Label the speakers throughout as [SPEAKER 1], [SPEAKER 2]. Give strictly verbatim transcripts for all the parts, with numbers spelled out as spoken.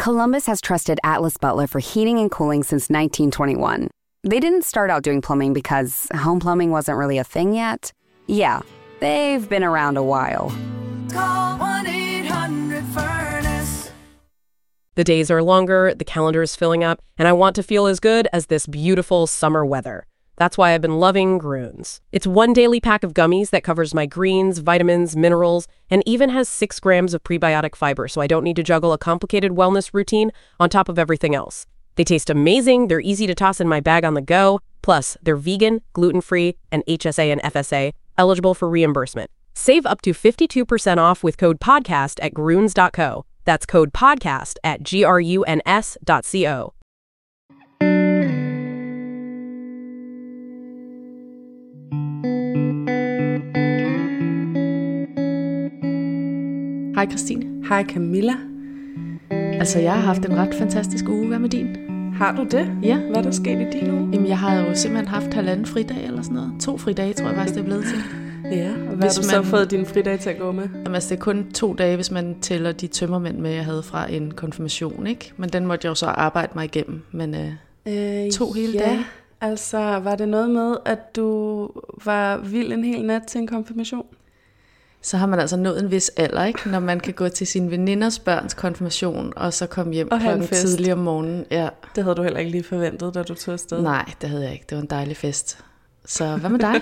[SPEAKER 1] Columbus has trusted Atlas Butler for heating and cooling since nineteen twenty-one. They didn't start out doing plumbing because home plumbing wasn't really a thing yet. Yeah, they've been around a while.
[SPEAKER 2] Call one eight hundred furnace.
[SPEAKER 3] The days are longer, the calendar is filling up, and I want to feel as good as this beautiful summer weather. That's why I've been loving Grüns. It's one daily pack of gummies that covers my greens, vitamins, minerals, and even has six grams of prebiotic fiber, so I don't need to juggle a complicated wellness routine on top of everything else. They taste amazing, they're easy to toss in my bag on the go, plus they're vegan, gluten-free, and H S A and F S A, eligible for reimbursement. Save up to fifty-two percent off with code PODCAST at gruns dot co. That's code PODCAST at G R U N S dot C O.
[SPEAKER 4] Hej Christine.
[SPEAKER 5] Hej Camilla.
[SPEAKER 4] Altså, jeg har haft en ret fantastisk uge. Hvad med din?
[SPEAKER 5] Har du det?
[SPEAKER 4] Ja.
[SPEAKER 5] Hvad er der sket i din uge?
[SPEAKER 4] Jamen, jeg har jo simpelthen haft halvanden fridag eller sådan noget. To fridage, tror jeg faktisk, det er blevet til.
[SPEAKER 5] Ja, og hvad
[SPEAKER 4] Hvis
[SPEAKER 5] har du så
[SPEAKER 4] man-
[SPEAKER 5] fået din fridag til at gå med?
[SPEAKER 4] Jamen, altså, det er kun to dage, hvis man tæller de tømmermænd med, jeg havde fra en konfirmation, ikke? Men den måtte jeg jo så arbejde mig igennem. Men øh,
[SPEAKER 5] Øh,
[SPEAKER 4] to hele
[SPEAKER 5] ja.
[SPEAKER 4] dage.
[SPEAKER 5] Altså, var det noget med, at du var vild en hel nat til en konfirmation?
[SPEAKER 4] så har man altså nået en vis alder, ikke? Når man kan gå til sin veninders børns konfirmation, og så komme hjem
[SPEAKER 5] Og have en
[SPEAKER 4] klokken
[SPEAKER 5] fest.
[SPEAKER 4] tidlig om morgenen. Ja.
[SPEAKER 5] Det havde du heller ikke lige forventet, da du tog afsted.
[SPEAKER 4] Nej, det havde jeg ikke. Det var en dejlig fest. Så hvad med dig?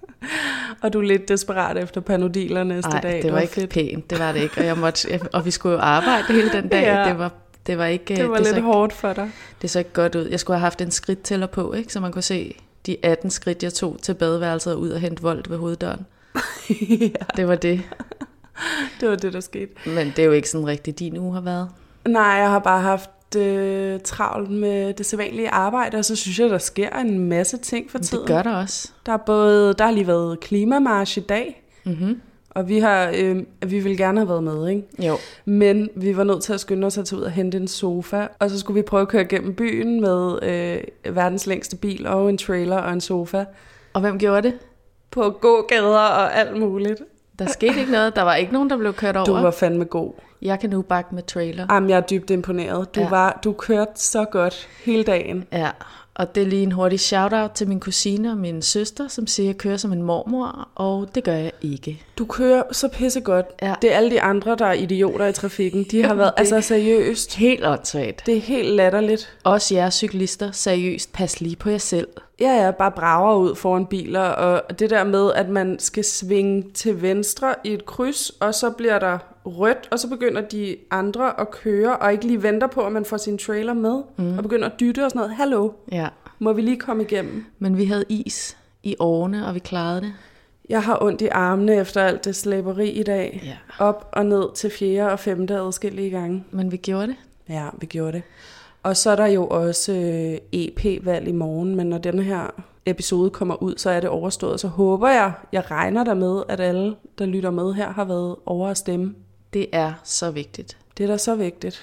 [SPEAKER 5] Og du er lidt desperat efter Panodiler næste
[SPEAKER 4] Nej,
[SPEAKER 5] dag.
[SPEAKER 4] det var ikke
[SPEAKER 5] fedt.
[SPEAKER 4] pænt, det var det ikke. Og, jeg måtte, jeg, og vi skulle jo arbejde hele den dag.
[SPEAKER 5] Ja.
[SPEAKER 4] Det var, det var ikke...
[SPEAKER 5] Det var
[SPEAKER 4] det
[SPEAKER 5] lidt
[SPEAKER 4] så,
[SPEAKER 5] hårdt for dig.
[SPEAKER 4] Det så ikke godt ud. Jeg skulle have haft en skridttæller på, ikke? Så man kunne se de atten skridt, jeg tog til badeværelset og ud og hente Volt ved hoveddøren.
[SPEAKER 5] Ja,
[SPEAKER 4] Det var det.
[SPEAKER 5] det var det, der skete.
[SPEAKER 4] Men det er jo ikke sådan rigtigt, din uge har været.
[SPEAKER 5] Nej, jeg har bare haft øh, travlt med det sædvanlige arbejde, og så synes jeg, der sker en masse ting for
[SPEAKER 4] Men
[SPEAKER 5] tiden.
[SPEAKER 4] det gør der også.
[SPEAKER 5] Der er både, der har lige været klimamarch i dag,
[SPEAKER 4] Mm-hmm.
[SPEAKER 5] og vi har, øh, vi ville gerne have været med, ikke?
[SPEAKER 4] Jo.
[SPEAKER 5] Men vi var nødt til at skynde os at tage ud og hente en sofa, og så skulle vi prøve at køre gennem byen med øh, verdens længste bil og en trailer og en sofa
[SPEAKER 4] Og hvem gjorde det?
[SPEAKER 5] på gågader og alt muligt.
[SPEAKER 4] Der skete ikke noget. Der var ikke nogen, der blev kørt over.
[SPEAKER 5] Du var fandme god.
[SPEAKER 4] Jeg kan nu bakke med trailer.
[SPEAKER 5] Jamen, jeg er dybt imponeret. Du,
[SPEAKER 4] Ja.
[SPEAKER 5] var, du kørte så godt hele dagen.
[SPEAKER 4] Ja, og det er lige en hurtig shout-out til min kusine og min søster, som siger, at jeg kører som en mormor, og det gør jeg ikke.
[SPEAKER 5] Du kører så pissegodt.
[SPEAKER 4] Ja.
[SPEAKER 5] Det er alle de andre, der er idioter i trafikken. De har været,
[SPEAKER 4] det-
[SPEAKER 5] altså seriøst.
[SPEAKER 4] Helt åndssvagt.
[SPEAKER 5] Det er helt latterligt.
[SPEAKER 4] Også jer cyklister, seriøst, pas lige på jer selv.
[SPEAKER 5] Ja, ja, bare brager ud foran biler, og det der med, at man skal svinge til venstre i et kryds, og så bliver der rødt, og så begynder de andre at køre, og ikke lige venter på, at man får sin trailer med, mm. og begynder at dytte og sådan noget. Hallo,
[SPEAKER 4] Ja,
[SPEAKER 5] må vi lige komme igennem?
[SPEAKER 4] men vi havde is i årene, og vi klarede det.
[SPEAKER 5] Jeg har ondt i armene efter alt det slæberi i dag.
[SPEAKER 4] Ja.
[SPEAKER 5] Op og ned til fjerde og femte adskillige gange.
[SPEAKER 4] Men vi gjorde det.
[SPEAKER 5] Ja, vi gjorde det. Og så er der jo også øh, E P-valg i morgen, men når den her episode kommer ud, så er det overstået. Så håber jeg, jeg regner der med, at alle, der lytter med her, har været over at stemme.
[SPEAKER 4] Det er så vigtigt.
[SPEAKER 5] Det er da så vigtigt.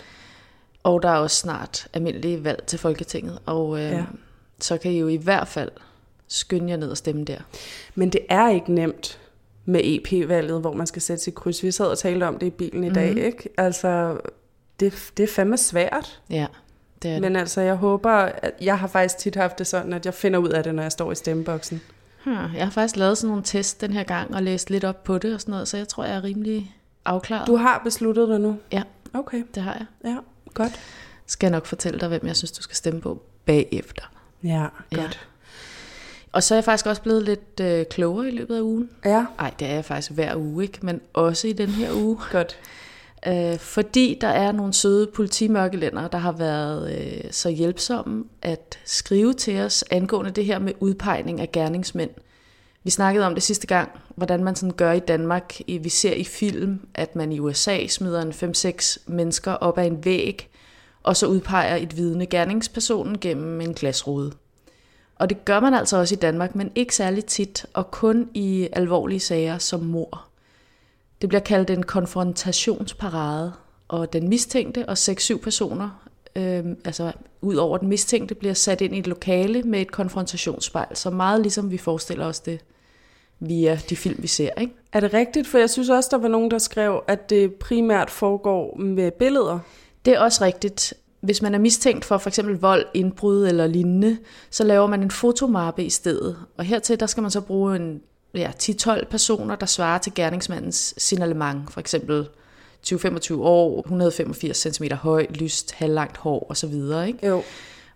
[SPEAKER 4] Og der er også snart almindelige valg til Folketinget, og øh,
[SPEAKER 5] Ja.
[SPEAKER 4] ja. så kan I jo i hvert fald skynde jer ned og stemme der.
[SPEAKER 5] Men det er ikke nemt med E P-valget, hvor man skal sætte sit kryds. Vi sad og talte om det i bilen i dag, ikke? Altså, det, det er fandme svært.
[SPEAKER 4] Ja, det er det.
[SPEAKER 5] Men altså, jeg håber, at jeg har faktisk tit haft det sådan, at jeg finder ud af det, når jeg står i stemmeboksen.
[SPEAKER 4] Hmm, jeg har faktisk lavet sådan nogle test den her gang, og læst lidt op på det og sådan noget, så jeg tror, jeg er rimelig afklaret.
[SPEAKER 5] Du har besluttet dig nu?
[SPEAKER 4] Ja,
[SPEAKER 5] Okay,
[SPEAKER 4] det har jeg.
[SPEAKER 5] ja, godt.
[SPEAKER 4] Skal jeg nok fortælle dig, hvem jeg synes, du skal stemme på bagefter.
[SPEAKER 5] Ja,
[SPEAKER 4] Ja.
[SPEAKER 5] godt.
[SPEAKER 4] Og så er jeg faktisk også blevet lidt øh, klogere i løbet af ugen.
[SPEAKER 5] Ja,
[SPEAKER 4] Nej, det er jeg faktisk hver uge, ikke? Men også i den her uge.
[SPEAKER 5] godt.
[SPEAKER 4] Øh, fordi der er nogle søde politimørkelændere, der har været øh, så hjælpsomme at skrive til os angående det her med udpegning af gerningsmænd. Vi snakkede om det sidste gang, hvordan man sådan gør i Danmark. Vi ser i film, at man i U S A smider en fem seks mennesker op ad en væg, og så udpeger et vidne gerningspersonen gennem en glasrude. Og det gør man altså også i Danmark, men ikke særlig tit, og kun i alvorlige sager som mord. Det bliver kaldt en konfrontationsparade, og den mistænkte og seks syv personer, øh, altså ud over den mistænkte, bliver sat ind i et lokale med et konfrontationsspejl, så meget ligesom vi forestiller os det via de film, vi ser, ikke?
[SPEAKER 5] Er det rigtigt? For jeg synes også, der var nogen, der skrev, at det primært foregår med billeder.
[SPEAKER 4] Det er også rigtigt. Hvis man er mistænkt for for eksempel vold, indbrud eller lignende, så laver man en fotomappe i stedet. Og hertil der skal man så bruge en ja, ti til tolv personer, der svarer til gerningsmandens signalement. For eksempel tyve til femogtyve år, et hundrede og femogfirs centimeter høj, lyst, halvlangt hår osv. Ikke?
[SPEAKER 5] Jo.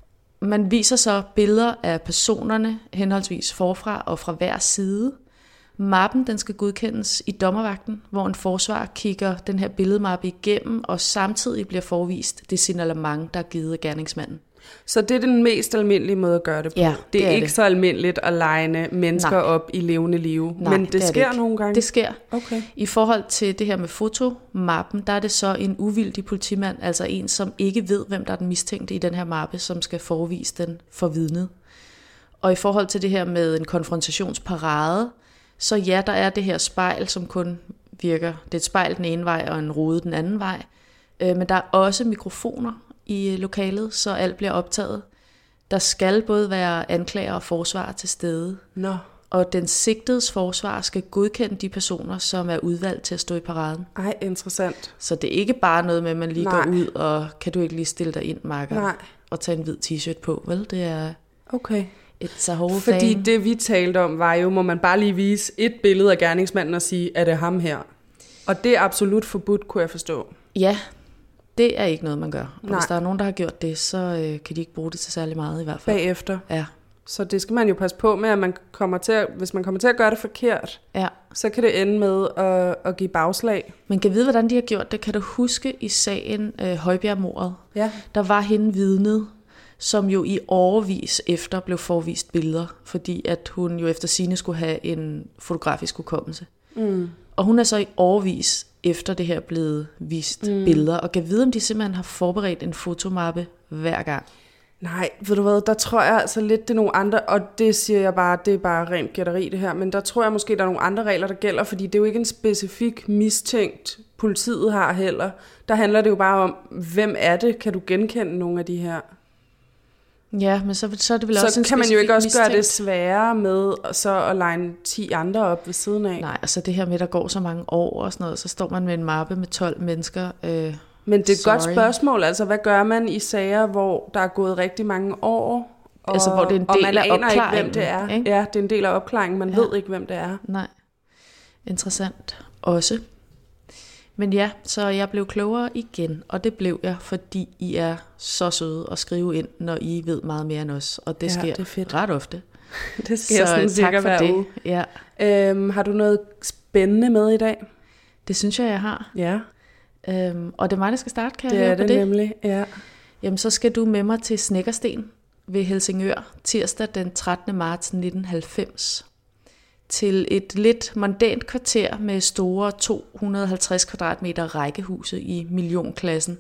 [SPEAKER 4] Man viser så billeder af personerne, henholdsvis forfra og fra hver side. Mappen den skal godkendes i dommervagten, hvor en forsvarer kigger den her billedmappe igennem, og samtidig bliver forvist det signalement, der er givet af gerningsmanden.
[SPEAKER 5] Så det er den mest almindelige måde at gøre det på.
[SPEAKER 4] Ja,
[SPEAKER 5] det,
[SPEAKER 4] det
[SPEAKER 5] er
[SPEAKER 4] er
[SPEAKER 5] ikke
[SPEAKER 4] det.
[SPEAKER 5] så almindeligt at legne mennesker
[SPEAKER 4] Nej.
[SPEAKER 5] op i levende live.
[SPEAKER 4] Nej,
[SPEAKER 5] Men det,
[SPEAKER 4] det er
[SPEAKER 5] sker
[SPEAKER 4] det
[SPEAKER 5] nogle gange?
[SPEAKER 4] Det sker.
[SPEAKER 5] Okay.
[SPEAKER 4] I forhold til det her med fotomappen, der er det så en uvildig politimand, altså en, som ikke ved, hvem der er den mistænkte i den her mappe, som skal forevise den for vidnet. Og i forhold til det her med en konfrontationsparade, så ja, der er det her spejl, som kun virker. Det er et spejl den ene vej og en rude den anden vej. Men der er også mikrofoner i lokalet, så alt bliver optaget. Der skal både være anklager og forsvarer til stede.
[SPEAKER 5] Nå.
[SPEAKER 4] Og den sigtedes forsvar skal godkende de personer, som er udvalgt til at stå i paraden.
[SPEAKER 5] Ej, interessant.
[SPEAKER 4] Så det er ikke bare noget med, at man lige
[SPEAKER 5] Nej.
[SPEAKER 4] går ud, og kan du ikke lige stille dig ind, makker,
[SPEAKER 5] Nej.
[SPEAKER 4] og tage en hvid t-shirt på, vel? Det er
[SPEAKER 5] Okay.
[SPEAKER 4] it's a whole
[SPEAKER 5] Fordi
[SPEAKER 4] thing.
[SPEAKER 5] det vi talte om var jo, må man bare lige vise et billede af gerningsmanden og sige, er det ham her? Og det er absolut forbudt, kunne jeg forstå.
[SPEAKER 4] Ja, det er ikke noget, man gør. Og
[SPEAKER 5] Nej.
[SPEAKER 4] hvis der er nogen, der har gjort det, så øh, kan de ikke bruge det til særlig meget i hvert fald.
[SPEAKER 5] Bagefter.
[SPEAKER 4] Ja,
[SPEAKER 5] Så det skal man jo passe på med, at man kommer til at, hvis man kommer til at gøre det forkert,
[SPEAKER 4] ja.
[SPEAKER 5] så kan det ende med at, at give bagslag.
[SPEAKER 4] Men kan vide, hvordan de har gjort det? Kan du huske i sagen øh, Højbjerg-mordet?
[SPEAKER 5] Ja.
[SPEAKER 4] Der var hende vidnet, som jo i årevis efter blev forvist billeder, fordi at hun jo efter sigende skulle have en fotografisk hukommelse.
[SPEAKER 5] Mm.
[SPEAKER 4] Og hun er så i årevis efter det her blevet vist mm. billeder, og kan vide, om de simpelthen har forberedt en fotomappe hver gang.
[SPEAKER 5] Nej, ved du hvad, der tror jeg altså lidt, det er nogle andre, og det siger jeg bare, det er bare rent gætteri det her, men der tror jeg måske, der er nogle andre regler, der gælder, fordi det er jo ikke en specifik mistænkt, politiet har heller. Der handler det jo bare om, hvem er det? Kan du genkende nogle af de her?
[SPEAKER 4] Ja, men så, så er det vel
[SPEAKER 5] Så
[SPEAKER 4] også en
[SPEAKER 5] kan man jo ikke også
[SPEAKER 4] specifik
[SPEAKER 5] gøre det
[SPEAKER 4] mistænkt.
[SPEAKER 5] sværere med så at line ti andre op ved siden af.
[SPEAKER 4] Nej, altså det her med, der går så mange år og sådan noget, så står man med en mappe med tolv mennesker. Øh,
[SPEAKER 5] Men det er et
[SPEAKER 4] sorry.
[SPEAKER 5] godt spørgsmål, altså hvad gør man i sager, hvor der er gået rigtig mange år, og,
[SPEAKER 4] Altså, hvor det er en
[SPEAKER 5] og
[SPEAKER 4] del
[SPEAKER 5] man
[SPEAKER 4] af
[SPEAKER 5] aner ikke, hvem
[SPEAKER 4] opklaringen,
[SPEAKER 5] det er.
[SPEAKER 4] ikke?
[SPEAKER 5] Ja, det er en del af opklaringen, man
[SPEAKER 4] Ja.
[SPEAKER 5] ved ikke, hvem det er.
[SPEAKER 4] Nej, interessant også. Men ja, så jeg blev klogere igen, og det blev jeg, fordi I er så søde at skrive ind, når I ved meget mere end os, og det
[SPEAKER 5] Ja,
[SPEAKER 4] sker
[SPEAKER 5] det er fedt.
[SPEAKER 4] ret ofte.
[SPEAKER 5] Det skal jeg sådan
[SPEAKER 4] så
[SPEAKER 5] cirka
[SPEAKER 4] tak for
[SPEAKER 5] hver
[SPEAKER 4] det.
[SPEAKER 5] uge.
[SPEAKER 4] Ja,
[SPEAKER 5] Øhm, har du noget spændende med i dag?
[SPEAKER 4] det synes jeg, jeg har.
[SPEAKER 5] Ja,
[SPEAKER 4] Øhm, og det er mig, der skal starte, kan
[SPEAKER 5] det
[SPEAKER 4] jeg
[SPEAKER 5] er
[SPEAKER 4] høre på
[SPEAKER 5] det,
[SPEAKER 4] det?
[SPEAKER 5] nemlig. Ja.
[SPEAKER 4] Jamen, så skal du med mig til Snekkersten ved Helsingør, tirsdag den trettende marts nitten halvfems. Til et lidt mondænt kvarter med store to hundrede og halvtreds kvadratmeter rækkehuse i millionklassen.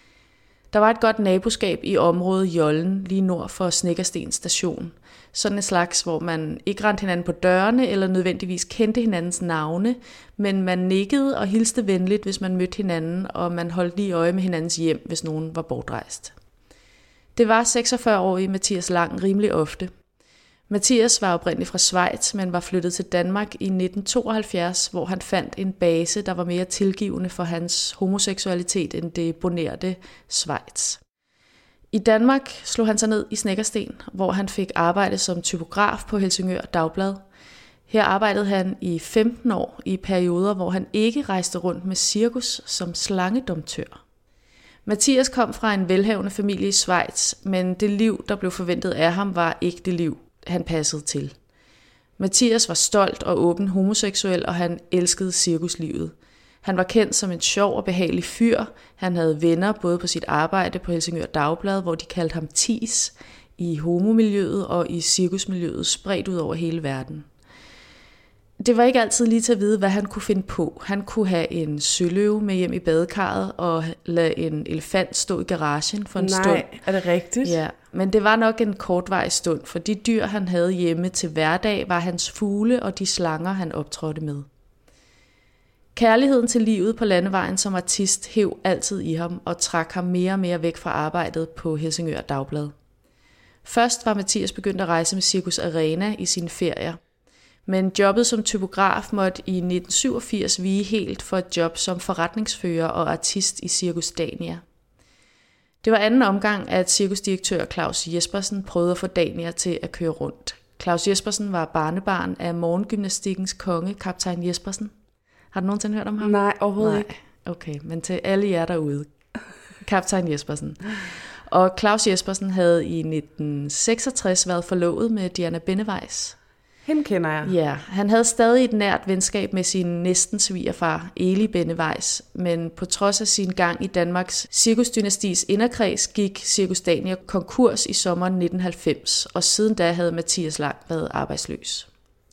[SPEAKER 4] Der var et godt naboskab i området Jollen, lige nord for Snekkersten station. Sådan en slags, hvor man ikke rendte hinanden på dørene eller nødvendigvis kendte hinandens navne, men man nikkede og hilste venligt, hvis man mødte hinanden, og man holdt lige øje med hinandens hjem, hvis nogen var bortrejst. Det var seksogfyrre-årige Mathias Lang rimelig ofte. Mathias var oprindeligt fra Schweiz, men var flyttet til Danmark i nitten tooghalvfjerds, hvor han fandt en base, der var mere tilgivende for hans homoseksualitet end det bonerte Schweiz. I Danmark slog han sig ned i Snekkersten, hvor han fik arbejde som typograf på Helsingør Dagblad. Her arbejdede han i femten år i perioder, hvor han ikke rejste rundt med cirkus som slangedomtør. Mathias kom fra en velhavende familie i Schweiz, men det liv, der blev forventet af ham, var ikke det liv, han passede til. Mathias var stolt og åben homoseksuel, og han elskede cirkuslivet. Han var kendt som en sjov og behagelig fyr. Han havde venner både på sit arbejde på Helsingør Dagblad, hvor de kaldte ham Tis, i homomiljøet og i cirkusmiljøet spredt ud over hele verden. Det var ikke altid lige til at vide, hvad han kunne finde på. Han kunne have en søløve med hjem i badekarret og lade en elefant stå i garagen for en
[SPEAKER 5] Nej,
[SPEAKER 4] stund.
[SPEAKER 5] er det rigtigt?
[SPEAKER 4] Ja, men det var nok en kortvarig stund, for de dyr, han havde hjemme til hverdag, var hans fugle og de slanger, han optrådte med. Kærligheden til livet på landevejen som artist hev altid i ham og trak ham mere og mere væk fra arbejdet på Helsingør Dagblad. Først var Mathias begyndt at rejse med Cirkus Arena i sine ferier, men jobbet som typograf måtte i nitten syvogfirs vige helt for et job som forretningsfører og artist i Cirkus Dania. Det var anden omgang, at cirkusdirektør Claus Jespersen prøvede at få Dania til at køre rundt. Claus Jespersen var barnebarn af morgengymnastikkens konge, kaptajn Jespersen. Har du nogensinde hørt om ham?
[SPEAKER 5] Nej, overhovedet
[SPEAKER 4] Nej.
[SPEAKER 5] ikke.
[SPEAKER 4] Okay, men til alle jer derude. Kaptajn Jespersen. Og Claus Jespersen havde i nitten seksogtres været forlovet med Diana Benneweis.
[SPEAKER 5] Hende kender jeg.
[SPEAKER 4] Ja, han havde stadig et nært venskab med sin næsten svigerfar, Eli Benneweis, men på trods af sin gang i Danmarks cirkusdynastis inderkreds gik Cirkus Dania konkurs i sommeren nitten halvfems, og siden da havde Mathias Lang været arbejdsløs.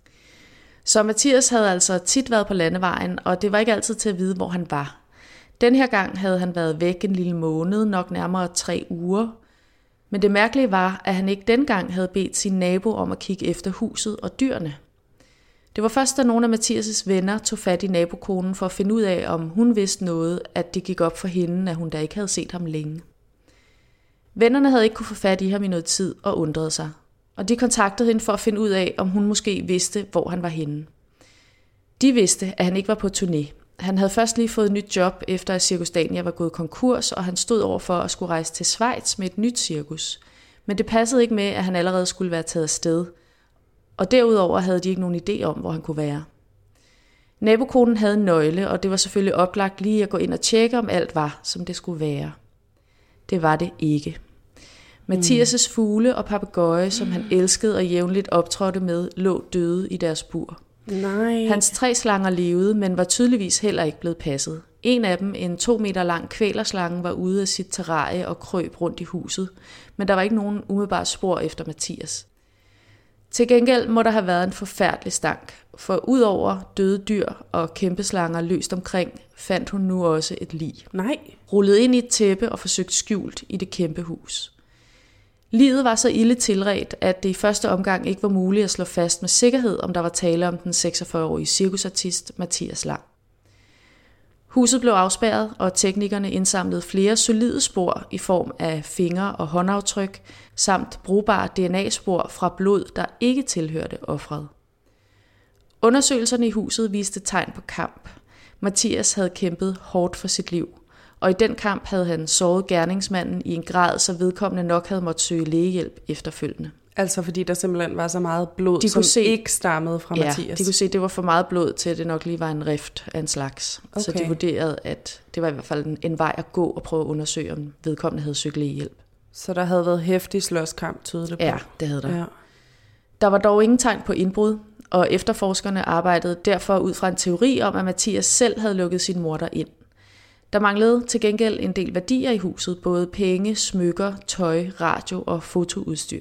[SPEAKER 4] Så Mathias havde altså tit været på landevejen, og det var ikke altid til at vide, hvor han var. Den her gang havde han været væk en lille måned, nok nærmere tre uger. Men det mærkelige var, at han ikke dengang havde bedt sin nabo om at kigge efter huset og dyrene. Det var først, da nogle af Mathias' venner tog fat i nabokonen for at finde ud af, om hun vidste noget, at det gik op for hende, at hun da ikke havde set ham længe. Vennerne havde ikke kunne få fat i ham i noget tid og undrede sig. Og de kontaktede hende for at finde ud af, om hun måske vidste, hvor han var henne. De vidste, at han ikke var på turné. Han havde først lige fået et nyt job, efter at Cirkus Dania var gået konkurs, og han stod over for at skulle rejse til Schweiz med et nyt cirkus. Men det passede ikke med, at han allerede skulle være taget afsted. Og derudover havde de ikke nogen idé om, hvor han kunne være. Nabokonen havde en nøgle, og det var selvfølgelig oplagt lige at gå ind og tjekke, om alt var, som det skulle være. Det var det ikke. Mathias' fugle og papegøje, som han elskede og jævnligt optrådte med, lå døde i deres bur.
[SPEAKER 5] Nej.
[SPEAKER 4] Hans tre slanger levede, men var tydeligvis heller ikke blevet passet. En af dem, en to meter lang kvælerslange, var ude af sit terrarie og krøb rundt i huset, men der var ikke nogen umiddelbare spor efter Mathias. Til gengæld må der have været en forfærdelig stank, for udover døde dyr og kæmpeslanger løst omkring, fandt hun nu også et lig.
[SPEAKER 5] Nej.
[SPEAKER 4] Rullet ind i et tæppe og forsøgt skjult i det kæmpe hus. Liget var så ille tilredt, at det i første omgang ikke var muligt at slå fast med sikkerhed, om der var tale om den seksogfyrre-årige cirkusartist Mathias Lang. Huset blev afspærret, og teknikerne indsamlede flere solide spor i form af fingre- og håndaftryk, samt brugbare D N A-spor fra blod, der ikke tilhørte offeret. Undersøgelserne i huset viste tegn på kamp. Mathias havde kæmpet hårdt for sit liv, og i den kamp havde han såret gerningsmanden i en grad, så vedkommende nok havde måttet søge lægehjælp efterfølgende.
[SPEAKER 5] Altså fordi der simpelthen var så meget blod,
[SPEAKER 4] de
[SPEAKER 5] som
[SPEAKER 4] se,
[SPEAKER 5] ikke stammede fra
[SPEAKER 4] ja,
[SPEAKER 5] Mathias.
[SPEAKER 4] de kunne se, at det var for meget blod til, at det nok lige var en rift af en slags. Okay. Så de vurderede, at det var i hvert fald en, en vej at gå og prøve at undersøge, om vedkommende havde søgt lægehjælp.
[SPEAKER 5] Så der havde været heftig slåskamp, tydeligt på.
[SPEAKER 4] Ja, det havde der.
[SPEAKER 5] Ja.
[SPEAKER 4] Der var dog ingen tegn på indbrud, og efterforskerne arbejdede derfor ud fra en teori om, at Mathias selv havde lukket sin morder ind. Der manglede til gengæld en del værdier i huset, både penge, smykker, tøj, radio og fotoudstyr.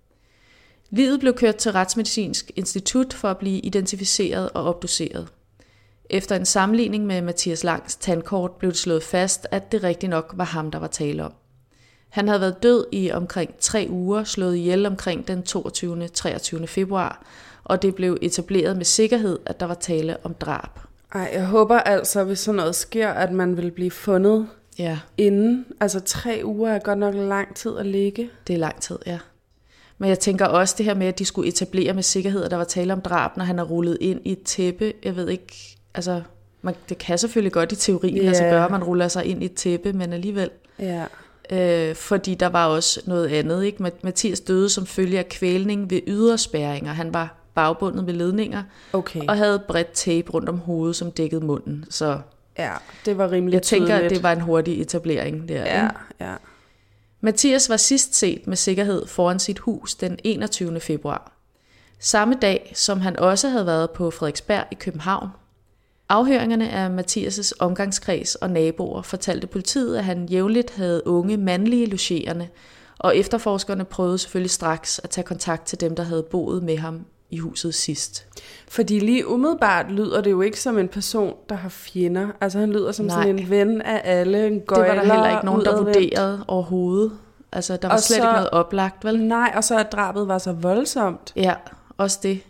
[SPEAKER 4] Liget blev kørt til Retsmedicinsk Institut for at blive identificeret og obduceret. Efter en sammenligning med Mathias Langs tandkort blev det slået fast, at det rigtig nok var ham, der var tale om. Han havde været død i omkring tre uger, slået ihjel omkring den toogtyvende til treogtyvende februar, og det blev etableret med sikkerhed, at der var tale om drab.
[SPEAKER 5] Ej, jeg håber altså, hvis sådan noget sker, at man vil blive fundet
[SPEAKER 4] ja.
[SPEAKER 5] inden. Altså tre uger er godt nok lang tid at ligge.
[SPEAKER 4] Det er lang tid, ja. Men jeg tænker også det her med, at de skulle etablere med sikkerhed, at der var tale om drab, når han er rullet ind i et tæppe. Jeg ved ikke, altså man, det kan selvfølgelig godt i teorien yeah. altså gøre, at man ruller sig ind i et tæppe, men alligevel.
[SPEAKER 5] Ja.
[SPEAKER 4] Øh, fordi der var også noget andet, ikke? Mathias døde som følge af kvælning ved yderspærringer. Han var bagbundet med ledninger
[SPEAKER 5] okay.
[SPEAKER 4] og havde bredt tape rundt om hovedet, som dækkede munden. Så
[SPEAKER 5] ja, det var rimelig
[SPEAKER 4] jeg tænker,
[SPEAKER 5] tydeligt.
[SPEAKER 4] at det var en hurtig etablering der.
[SPEAKER 5] Ja,
[SPEAKER 4] ikke?
[SPEAKER 5] ja.
[SPEAKER 4] Mathias var sidst set med sikkerhed foran sit hus den enogtyvende februar. Samme dag, som han også havde været på Frederiksberg i København. Afhøringerne af Mathias' omgangskreds og naboer fortalte politiet, at han jævnligt havde unge mandlige logerende, og efterforskerne prøvede selvfølgelig straks at tage kontakt til dem, der havde boet med ham i huset sidst.
[SPEAKER 5] Fordi lige umiddelbart lyder det jo ikke som en person, der har fjender. Altså han lyder som Nej. sådan en ven af alle, en gøjler.
[SPEAKER 4] Det var der heller ikke nogen, der vurderede overhovedet. Altså der var og slet så, ikke noget oplagt, vel?
[SPEAKER 5] Nej, og så at drabet var så voldsomt.
[SPEAKER 4] Ja, også det.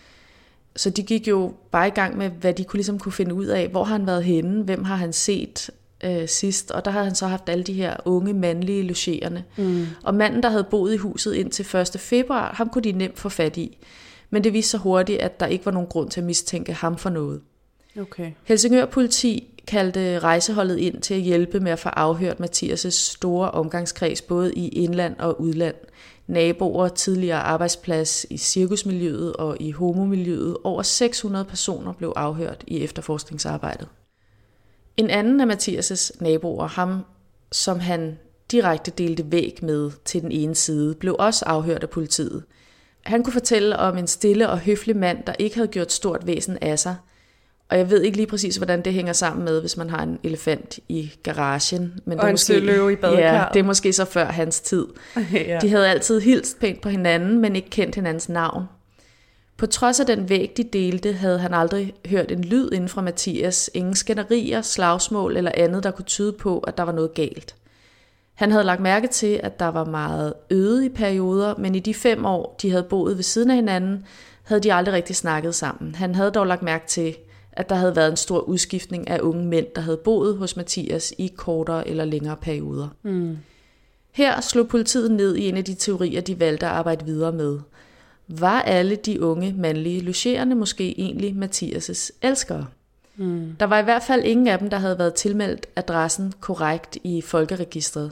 [SPEAKER 4] Så de gik jo bare i gang med, hvad de kunne, ligesom kunne finde ud af. Hvor har han været henne? Hvem har han set øh, sidst? Og der havde han så haft alle de her unge mandlige logerende. Mm. Og manden, der havde boet i huset indtil første februar, ham kunne de nemt få fat i. Men det viste sig hurtigt, at der ikke var nogen grund til at mistænke ham for noget.
[SPEAKER 5] Okay.
[SPEAKER 4] Helsingør politi kaldte rejseholdet ind til at hjælpe med at få afhørt Mathias' store omgangskreds både i indland og udland. Naboer, tidligere arbejdsplads i cirkusmiljøet og i homomiljøet. Over seks hundrede personer blev afhørt i efterforskningsarbejdet. En anden af Mathias' naboer, ham som han direkte delte væg med til den ene side, blev også afhørt af politiet. Han kunne fortælle om en stille og høflig mand, der ikke havde gjort stort væsen af sig. Og jeg ved ikke lige præcis, hvordan det hænger sammen med, hvis man har en elefant i garagen. Men
[SPEAKER 5] og
[SPEAKER 4] det
[SPEAKER 5] en
[SPEAKER 4] måske,
[SPEAKER 5] løve i badekarret.
[SPEAKER 4] Ja, det er måske så før hans tid.
[SPEAKER 5] Ja.
[SPEAKER 4] De havde altid hilst pænt på hinanden, men ikke kendt hinandens navn. På trods af den væg, de delte, havde han aldrig hørt en lyd inden fra Mathias. Ingen skænderier, slagsmål eller andet, der kunne tyde på, at der var noget galt. Han havde lagt mærke til, at der var meget øde i perioder, men i de fem år, de havde boet ved siden af hinanden, havde de aldrig rigtig snakket sammen. Han havde dog lagt mærke til, at der havde været en stor udskiftning af unge mænd, der havde boet hos Mathias i kortere eller længere perioder. Mm. Her slog politiet ned i en af de teorier, de valgte at arbejde videre med. Var alle de unge mandlige logerende måske egentlig Mathias' elskere? Mm. Der var i hvert fald ingen af dem, der havde været tilmeldt adressen korrekt i folkeregistret.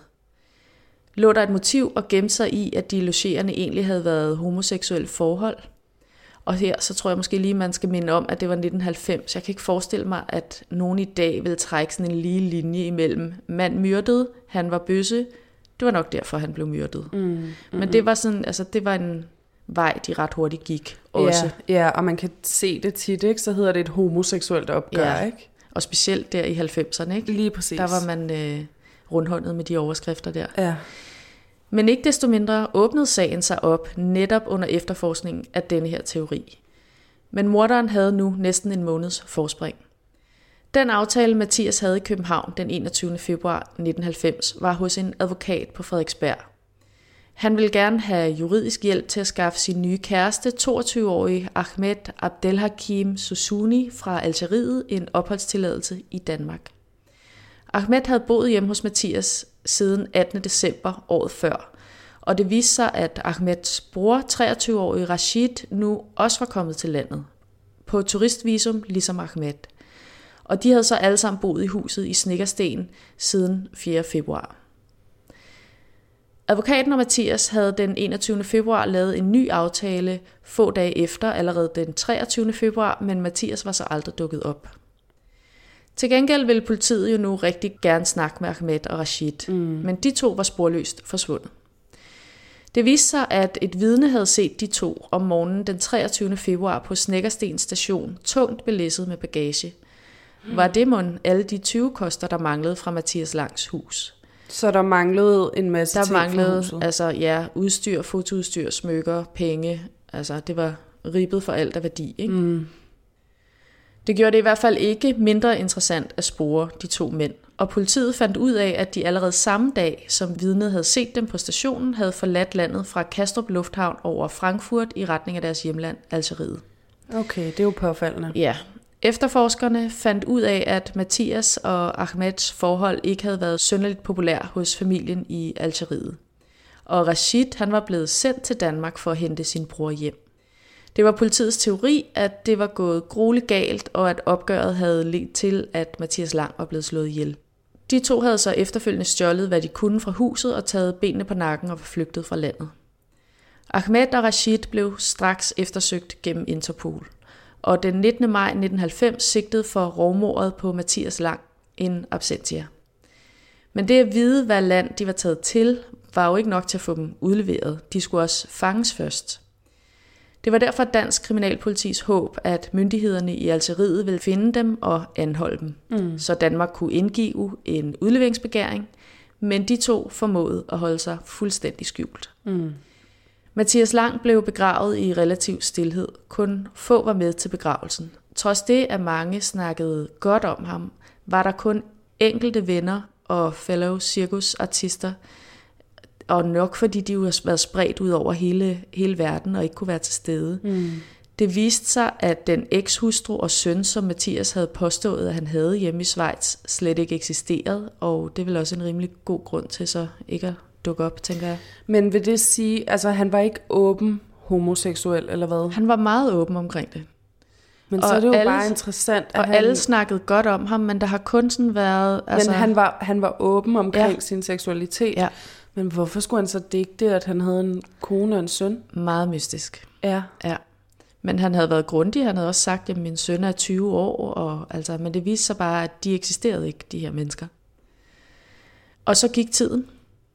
[SPEAKER 4] Lå der et motiv at gemme sig i, at de logerende egentlig havde været homoseksuelle forhold? Og her så tror jeg måske lige, man skal minde om, at det var nitten halvfems. Jeg kan ikke forestille mig, at nogen i dag vil trække sådan en lige linje imellem mand myrdede, han var bøsse. Det var nok derfor, han blev myrdet. Mm, mm, Men det var sådan, altså det var en vej, de ret hurtigt gik også.
[SPEAKER 5] Ja, ja, og man kan se det tit, ikke? Så hedder det et homoseksuelt opgør,
[SPEAKER 4] ja.
[SPEAKER 5] Ikke?
[SPEAKER 4] Og specielt der i halvfemserne, ikke?
[SPEAKER 5] Lige præcis.
[SPEAKER 4] Der var man øh, rundhåndet med de overskrifter der.
[SPEAKER 5] Ja.
[SPEAKER 4] Men ikke desto mindre åbnede sagen sig op netop under efterforskningen af denne her teori. Men morderen havde nu næsten en måneds forspring. Den aftale, Mathias havde i København den enogtyvende februar nitten halvfems, var hos en advokat på Frederiksberg. Han ville gerne have juridisk hjælp til at skaffe sin nye kæreste, toogtyve-årige Ahmed Abdelhakim Susuni fra Algeriet, en opholdstilladelse i Danmark. Ahmed havde boet hjemme hos Mathias siden attende december året før, og det viste sig, at Ahmeds bror, treogtyve-årige Rashid, nu også var kommet til landet. På turistvisum, ligesom Ahmed. Og de havde så alle sammen boet i huset i Snekkersten siden fjerde februar. Advokaten og Mathias havde den enogtyvende februar lavet en ny aftale få dage efter, allerede den treogtyvende februar, men Mathias var så aldrig dukket op. Til gengæld ville politiet jo nu rigtig gerne snakke med Ahmed og Rashid, mm. men de to var sporløst forsvundet. Det viste sig, at et vidne havde set de to om morgenen den treogtyvende februar på Snekkersten station, tungt belæsset med bagage. Mm. Var det mon alle de tyve koster, der manglede fra Mathias Langs hus?
[SPEAKER 5] Så der manglede en masse
[SPEAKER 4] der
[SPEAKER 5] ting
[SPEAKER 4] manglede,
[SPEAKER 5] fra huset?
[SPEAKER 4] altså ja, udstyr, fotoudstyr, smykker, penge, altså det var ribbet for alt af værdi, ikke? Mm. Det gjorde det i hvert fald ikke mindre interessant at spore de to mænd, og politiet fandt ud af, at de allerede samme dag, som vidnet havde set dem på stationen, havde forladt landet fra Kastrup Lufthavn over Frankfurt i retning af deres hjemland, Algeriet.
[SPEAKER 5] Okay, det er jo påfaldende.
[SPEAKER 4] Ja. Efterforskerne fandt ud af, at Mathias og Ahmeds forhold ikke havde været synderligt populær hos familien i Algeriet. Og Rashid, han var blevet sendt til Danmark for at hente sin bror hjem. Det var politiets teori, at det var gået grueligt galt, og at opgøret havde ledt til, at Mathias Lang var blevet slået ihjel. De to havde så efterfølgende stjålet, hvad de kunne fra huset, og taget benene på nakken og var flygtet fra landet. Ahmed og Rashid blev straks eftersøgt gennem Interpol, og den nittende maj nitten halvfems sigtet for rovmordet på Mathias Lang in absentia. Men det at vide, hvad land de var taget til, var jo ikke nok til at få dem udleveret. De skulle også fanges først. Det var derfor dansk kriminalpolitis håb, at myndighederne i Algeriet ville finde dem og anholde dem, mm. så Danmark kunne indgive en udleveringsbegæring, men de to formåede at holde sig fuldstændig skjult. Mm. Mathias Lang blev begravet i relativ stilhed. Kun få var med til begravelsen. Trods det, at mange snakkede godt om ham, var der kun enkelte venner og fellow cirkusartister, og nok fordi de jo har været spredt ud over hele, hele verden og ikke kunne være til stede. Mm. Det viste sig, at den ekshustru og søn, som Mathias havde påstået, at han havde hjemme i Schweiz, slet ikke eksisterede, og det er vel også en rimelig god grund til så ikke at dukke op, tænker jeg.
[SPEAKER 5] Men vil det sige, altså han var ikke åben homoseksuel, eller hvad?
[SPEAKER 4] Han var meget åben omkring det.
[SPEAKER 5] Men så
[SPEAKER 4] og
[SPEAKER 5] er det jo
[SPEAKER 4] alle,
[SPEAKER 5] bare interessant, at
[SPEAKER 4] og
[SPEAKER 5] han...
[SPEAKER 4] alle snakkede godt om ham, men der har kun sådan været...
[SPEAKER 5] Altså, men han var, han var åben omkring
[SPEAKER 4] ja.
[SPEAKER 5] sin seksualitet.
[SPEAKER 4] Ja.
[SPEAKER 5] Men hvorfor skulle han så digte, at han havde en kone og en søn?
[SPEAKER 4] Meget mystisk.
[SPEAKER 5] Ja.
[SPEAKER 4] Ja. Men han havde været grundig. Han havde også sagt, at min søn er tyve år. Og, altså, men det viste sig bare, at de eksisterede ikke, de her mennesker. Og så gik tiden.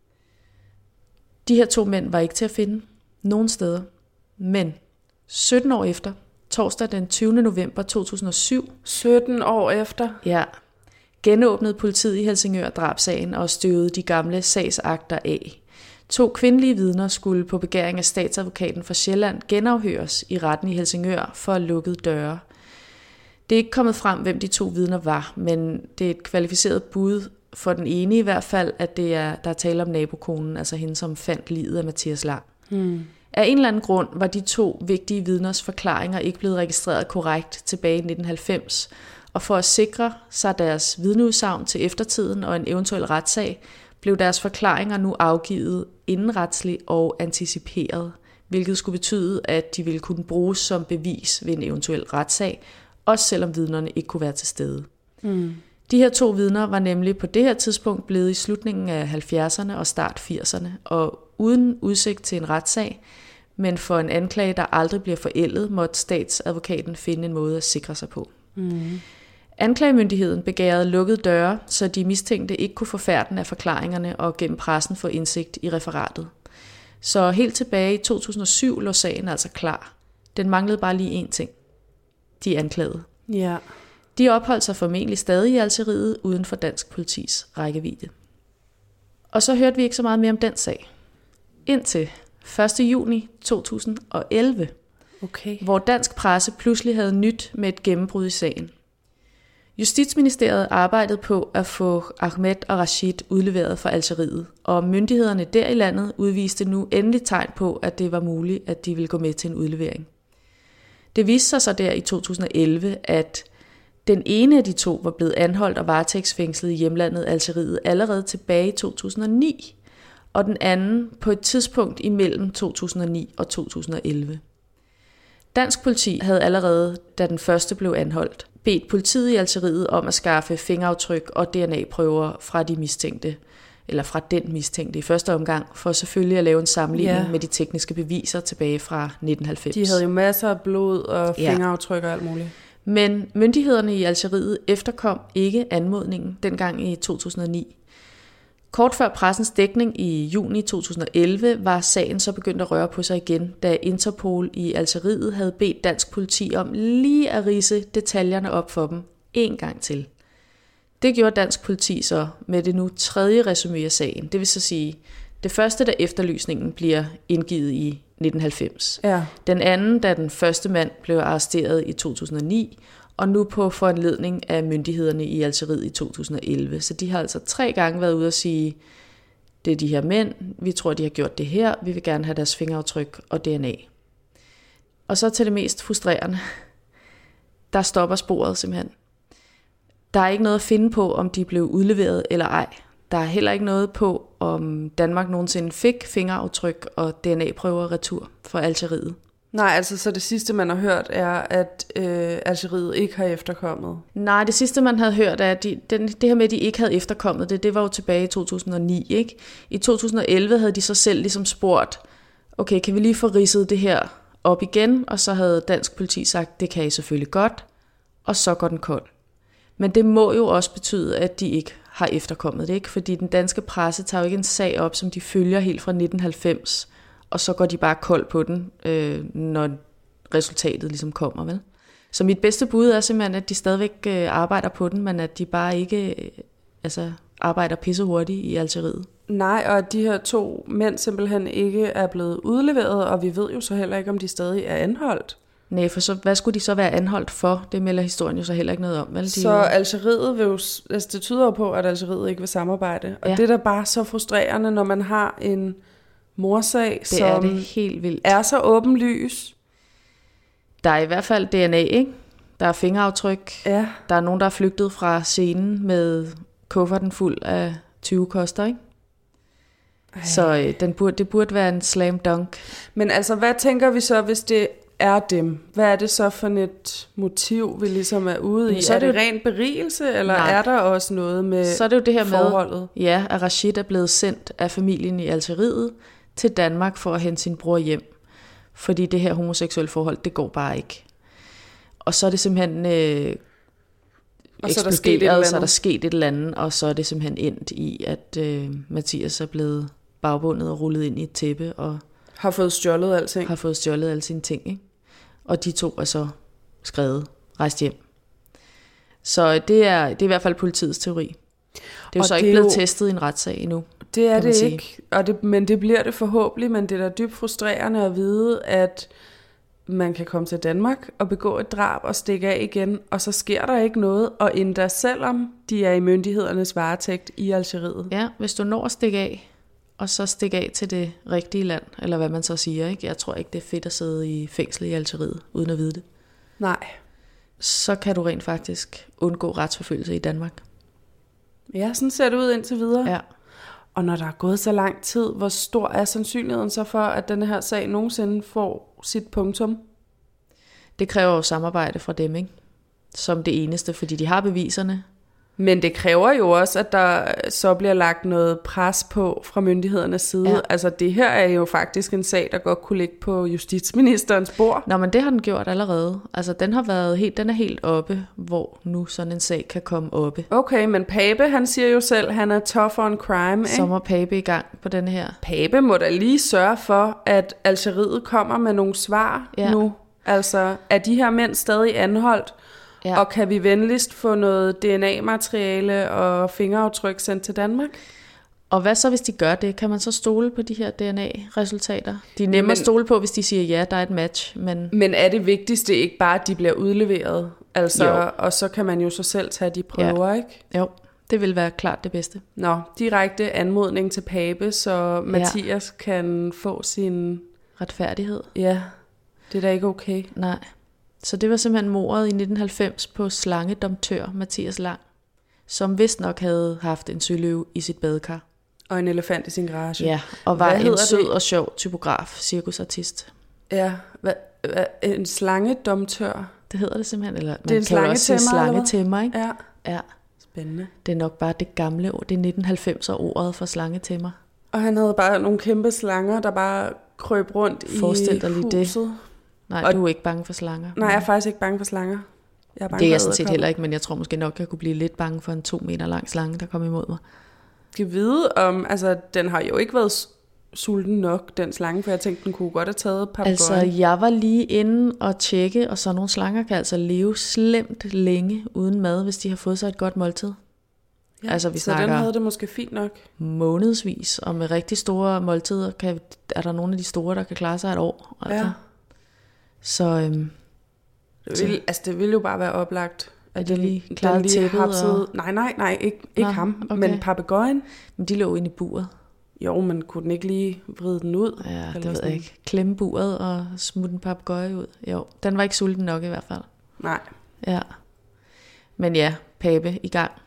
[SPEAKER 4] De her to mænd var ikke til at finde nogen steder. Men sytten år efter, torsdag den tyvende november to tusind og syv...
[SPEAKER 5] sytten år efter?
[SPEAKER 4] Ja. Genåbnede politiet i Helsingør drabsagen og støvede de gamle sagsakter af. To kvindelige vidner skulle på begæring af statsadvokaten for Sjælland genafhøres i retten i Helsingør for lukkede døre. Det er ikke kommet frem, hvem de to vidner var, men det er et kvalificeret bud for den ene i hvert fald, at det er, der er tale om nabokonen, altså hende, som fandt liget af Mathias Lang. Hmm. Af en eller anden grund var de to vigtige vidners forklaringer ikke blevet registreret korrekt tilbage i nitten halvfems, og for at sikre sig deres vidneudsagn til eftertiden og en eventuel retssag, blev deres forklaringer nu afgivet indenretsligt og anticiperet, hvilket skulle betyde, at de ville kunne bruges som bevis ved en eventuel retssag, også selvom vidnerne ikke kunne være til stede. Mm. De her to vidner var nemlig på det her tidspunkt blevet i slutningen af halvfjerdserne og start firserne, og uden udsigt til en retssag, men for en anklage, der aldrig bliver forældet, måtte statsadvokaten finde en måde at sikre sig på. Mm. Anklagemyndigheden begærede lukkede døre, så de mistænkte ikke kunne få færden af forklaringerne og gennem pressen få indsigt i referatet. Så helt tilbage i to tusind og syv lå sagen altså klar. Den manglede bare lige én ting. De anklagede.
[SPEAKER 5] Ja.
[SPEAKER 4] De opholdt sig formentlig stadig i Algeriet uden for dansk politis rækkevidde. Og så hørte vi ikke så meget mere om den sag. Indtil første juni to tusind og elleve,
[SPEAKER 5] okay.
[SPEAKER 4] hvor dansk presse pludselig havde nyt med et gennembrud i sagen. Justitsministeriet arbejdede på at få Ahmed og Rashid udleveret fra Algeriet, og myndighederne der i landet udviste nu endelig tegn på, at det var muligt, at de ville gå med til en udlevering. Det viste sig så der i to tusind og elleve, at den ene af de to var blevet anholdt og varetægtsfængslet i hjemlandet Algeriet allerede tilbage i to tusind og ni, og den anden på et tidspunkt imellem to tusind og ni og to tusind og elleve. Dansk politi havde allerede, da den første blev anholdt, bedt politiet i Algeriet om at skaffe fingeraftryk og D N A-prøver fra de mistænkte, eller fra den mistænkte i første omgang, for selvfølgelig at lave en sammenligning ja. med de tekniske beviser tilbage fra nitten halvfems.
[SPEAKER 5] De havde jo masser af blod og fingeraftryk og alt muligt.
[SPEAKER 4] Men myndighederne i Algeriet efterkom ikke anmodningen dengang i to tusind og ni. Kort før pressens dækning i juni to tusind og elleve var sagen så begyndt at røre på sig igen, da Interpol i Algeriet havde bedt dansk politi om lige at ridse detaljerne op for dem en gang til. Det gjorde dansk politi så med det nu tredje resumé af sagen. Det vil så sige, det første, da efterlysningen bliver indgivet i nitten halvfems.
[SPEAKER 5] Ja.
[SPEAKER 4] Den anden, da den første mand blev arresteret i to tusind og ni, og nu på foranledning af myndighederne i Algeriet i to tusind og elleve. Så de har altså tre gange været ude at sige, det er de her mænd, vi tror, de har gjort det her, vi vil gerne have deres fingeraftryk og D N A. Og så til det mest frustrerende, der stopper sporet simpelthen. Der er ikke noget at finde på, om de blev udleveret eller ej. Der er heller ikke noget på, om Danmark nogensinde fik fingeraftryk og D N A-prøver retur fra Algeriet.
[SPEAKER 5] Nej, altså så det sidste, man har hørt, er, at øh, Algeriet ikke har efterkommet.
[SPEAKER 4] Nej, det sidste, man havde hørt, er, at de, den, det her med, at de ikke havde efterkommet det, det var jo tilbage i to tusind og ni, ikke? I to tusind og elleve havde de så selv ligesom spurgt, okay, kan vi lige få ridset det her op igen? Og så havde dansk politi sagt, det kan I selvfølgelig godt, og så går den kold. Men det må jo også betyde, at de ikke har efterkommet det, ikke? Fordi den danske presse tager jo ikke en sag op, som de følger helt fra nitten halvfems, og så går de bare kold på den, øh, når resultatet ligesom kommer, vel? Så mit bedste bud er simpelthen, at de stadigvæk øh, arbejder på den, men at de bare ikke øh, altså, arbejder pissehurtigt i Algeriet.
[SPEAKER 5] Nej, og at de her to mænd simpelthen ikke er blevet udleveret, og vi ved jo så heller ikke, om de stadig er anholdt.
[SPEAKER 4] Nej, for så, hvad skulle de så være anholdt for? Det melder historien jo så heller ikke noget om, vel? De
[SPEAKER 5] så Algeriet vil jo, altså det tyder jo på, at Algeriet ikke vil samarbejde, og ja. det er da bare så frustrerende, når man har en morsag,
[SPEAKER 4] det
[SPEAKER 5] som
[SPEAKER 4] er, det helt vildt.
[SPEAKER 5] er så åbenlys.
[SPEAKER 4] Der er i hvert fald D N A, ikke? Der er fingeraftryk.
[SPEAKER 5] Ja.
[SPEAKER 4] Der er nogen, der er flygtet fra scenen med kufferten fuld af tyve koster, ikke? Ej. Så øh, den burde, det burde være en slam dunk.
[SPEAKER 5] Men altså, hvad tænker vi så, hvis det er dem, hvad er det så for et motiv, vi ligesom er ude i?
[SPEAKER 4] Så
[SPEAKER 5] er,
[SPEAKER 4] er
[SPEAKER 5] det,
[SPEAKER 4] det
[SPEAKER 5] ren berigelse, eller
[SPEAKER 4] Nej.
[SPEAKER 5] er der også noget med
[SPEAKER 4] Så er det jo det her
[SPEAKER 5] forholdet?
[SPEAKER 4] med, ja, at Rashid er blevet sendt af familien i Algeriet til Danmark for at hente sin bror hjem. Fordi det her homoseksuelle forhold, det går bare ikke. Og så er det simpelthen øh,
[SPEAKER 5] og så er der sket et eller
[SPEAKER 4] eksploderet, så er der
[SPEAKER 5] andet.
[SPEAKER 4] sket et eller andet, og så er det simpelthen endt i, at øh, Mathias er blevet bagbundet og rullet ind i et tæppe, og
[SPEAKER 5] Har fået stjålet alting.
[SPEAKER 4] har fået stjålet alle sine ting. Ikke? Og de to er så skrevet, rejst hjem. Så det er, det er i hvert fald politiets teori. Det er jo
[SPEAKER 5] Og
[SPEAKER 4] så
[SPEAKER 5] det
[SPEAKER 4] ikke
[SPEAKER 5] er
[SPEAKER 4] blevet
[SPEAKER 5] jo-
[SPEAKER 4] testet i en retssag endnu.
[SPEAKER 5] Det er
[SPEAKER 4] kan man
[SPEAKER 5] det
[SPEAKER 4] sige.
[SPEAKER 5] ikke, og det, men det bliver det forhåbentlig, men det er da dybt frustrerende at vide, at man kan komme til Danmark og begå et drab og stikke af igen, og så sker der ikke noget, og endda selvom de er i myndighedernes varetægt i Algeriet.
[SPEAKER 4] Ja, hvis du når at stikke af, og så stikke af til det rigtige land, eller hvad man så siger. Ikke? Jeg tror ikke, det er fedt at sidde i fængsel i Algeriet, uden at vide det.
[SPEAKER 5] Nej.
[SPEAKER 4] Så kan du rent faktisk undgå retsforfølgelse i Danmark.
[SPEAKER 5] Ja, sådan ser det ud indtil videre.
[SPEAKER 4] Ja.
[SPEAKER 5] Og når der er gået så lang tid, hvor stor er sandsynligheden så for, at denne her sag nogensinde får sit punktum?
[SPEAKER 4] Det kræver jo samarbejde fra dem, ikke? Som det eneste, fordi de har beviserne.
[SPEAKER 5] Men det kræver jo også, at der så bliver lagt noget pres på fra myndighedernes side.
[SPEAKER 4] Ja.
[SPEAKER 5] Altså det her er jo faktisk en sag, der godt kunne ligge på justitsministerens bord.
[SPEAKER 4] Nå, men det har den gjort allerede. Altså, den har været helt, den er helt oppe, hvor nu sådan en sag kan komme oppe.
[SPEAKER 5] Okay, men Pape, han siger jo selv, at han er tough on crime, ikke?
[SPEAKER 4] Så må Pape i gang på den her.
[SPEAKER 5] Pape må da lige sørge for, at Algeriet kommer med nogle svar
[SPEAKER 4] Ja.
[SPEAKER 5] nu. Altså, er de her mænd stadig anholdt?
[SPEAKER 4] Ja.
[SPEAKER 5] Og kan vi venligst få noget D N A-materiale og fingeraftryk sendt til Danmark?
[SPEAKER 4] Og hvad så, hvis de gør det? Kan man så stole på de her D N A-resultater? De er nemme
[SPEAKER 5] Men-
[SPEAKER 4] at stole på, hvis de siger, ja, der er et match, men
[SPEAKER 5] Men er det vigtigste ikke bare, at de bliver udleveret? Altså,
[SPEAKER 4] Jo.
[SPEAKER 5] og så kan man jo så selv tage de prøver, ja. ikke?
[SPEAKER 4] jo, det vil være klart det bedste.
[SPEAKER 5] Nå, direkte anmodning til Pape, så Mathias kan få sin...
[SPEAKER 4] Retfærdighed?
[SPEAKER 5] Ja, det er da ikke okay.
[SPEAKER 4] Nej. Så det var simpelthen mordet i nitten halvfems på slangedomtør Mathias Lang, som vist nok havde haft en søløve i sit badekar.
[SPEAKER 5] Og en elefant i sin garage.
[SPEAKER 4] Ja, og var
[SPEAKER 5] Hvad hedder
[SPEAKER 4] en sød
[SPEAKER 5] det?
[SPEAKER 4] og sjov typograf, cirkusartist.
[SPEAKER 5] Ja, hvad, hvad, en slangedomtør.
[SPEAKER 4] Det hedder det simpelthen, eller man
[SPEAKER 5] Det er en
[SPEAKER 4] kan jo også sige
[SPEAKER 5] slangetæmmer, eller hvad?
[SPEAKER 4] slangetæmmer, ikke?
[SPEAKER 5] Ja,
[SPEAKER 4] Ja,
[SPEAKER 5] spændende.
[SPEAKER 4] det er nok bare det gamle ord, det er nitten halvfemser ordet for slangetæmmer.
[SPEAKER 5] Og han havde bare nogle kæmpe slanger, der bare krøb rundt
[SPEAKER 4] Forestil
[SPEAKER 5] i
[SPEAKER 4] dig lige det.
[SPEAKER 5] huset.
[SPEAKER 4] Nej,
[SPEAKER 5] Og-
[SPEAKER 4] du er ikke bange for slanger.
[SPEAKER 5] Nej, jeg er faktisk ikke bange for slanger. Jeg er bange
[SPEAKER 4] Det er
[SPEAKER 5] for
[SPEAKER 4] jeg sådan set
[SPEAKER 5] edderkopper.
[SPEAKER 4] heller ikke, men jeg tror måske nok, jeg kunne blive lidt bange for en to meter lang slange, der kom imod mig.
[SPEAKER 5] Skal vide om, altså den har jo ikke været s- sulten nok, den slange, for jeg tænkte, den kunne godt have taget papegøjen.
[SPEAKER 4] Altså, jeg var lige inde og tjekke, og så nogle slanger kan altså leve slemt længe uden mad, hvis de har fået sig et godt måltid.
[SPEAKER 5] ja,
[SPEAKER 4] altså, vi
[SPEAKER 5] så den
[SPEAKER 4] snakker-
[SPEAKER 5] havde det måske fint nok.
[SPEAKER 4] Månedsvis, og med rigtig store måltider, kan, er der nogle af de store, der kan klare sig et år. Altså.
[SPEAKER 5] Ja.
[SPEAKER 4] Så øhm,
[SPEAKER 5] Det ville, altså, det ville jo bare være oplagt.
[SPEAKER 4] at det lige
[SPEAKER 5] den
[SPEAKER 4] klarede
[SPEAKER 5] lige
[SPEAKER 4] tæppet.
[SPEAKER 5] hapsede-
[SPEAKER 4] Og,
[SPEAKER 5] Nej, nej, nej, ikke, ikke
[SPEAKER 4] Nå,
[SPEAKER 5] ham,
[SPEAKER 4] okay.
[SPEAKER 5] men papegøjen.
[SPEAKER 4] men de lå inde i buret.
[SPEAKER 5] Jo, men kunne den ikke lige vride den ud?
[SPEAKER 4] Ja, det
[SPEAKER 5] Eller
[SPEAKER 4] ved
[SPEAKER 5] sådan?
[SPEAKER 4] jeg ikke. Klemme buret og smutte en papegøje ud. Jo, den var ikke sulten nok i hvert fald.
[SPEAKER 5] Nej.
[SPEAKER 4] Ja. Men ja, Pape i gang.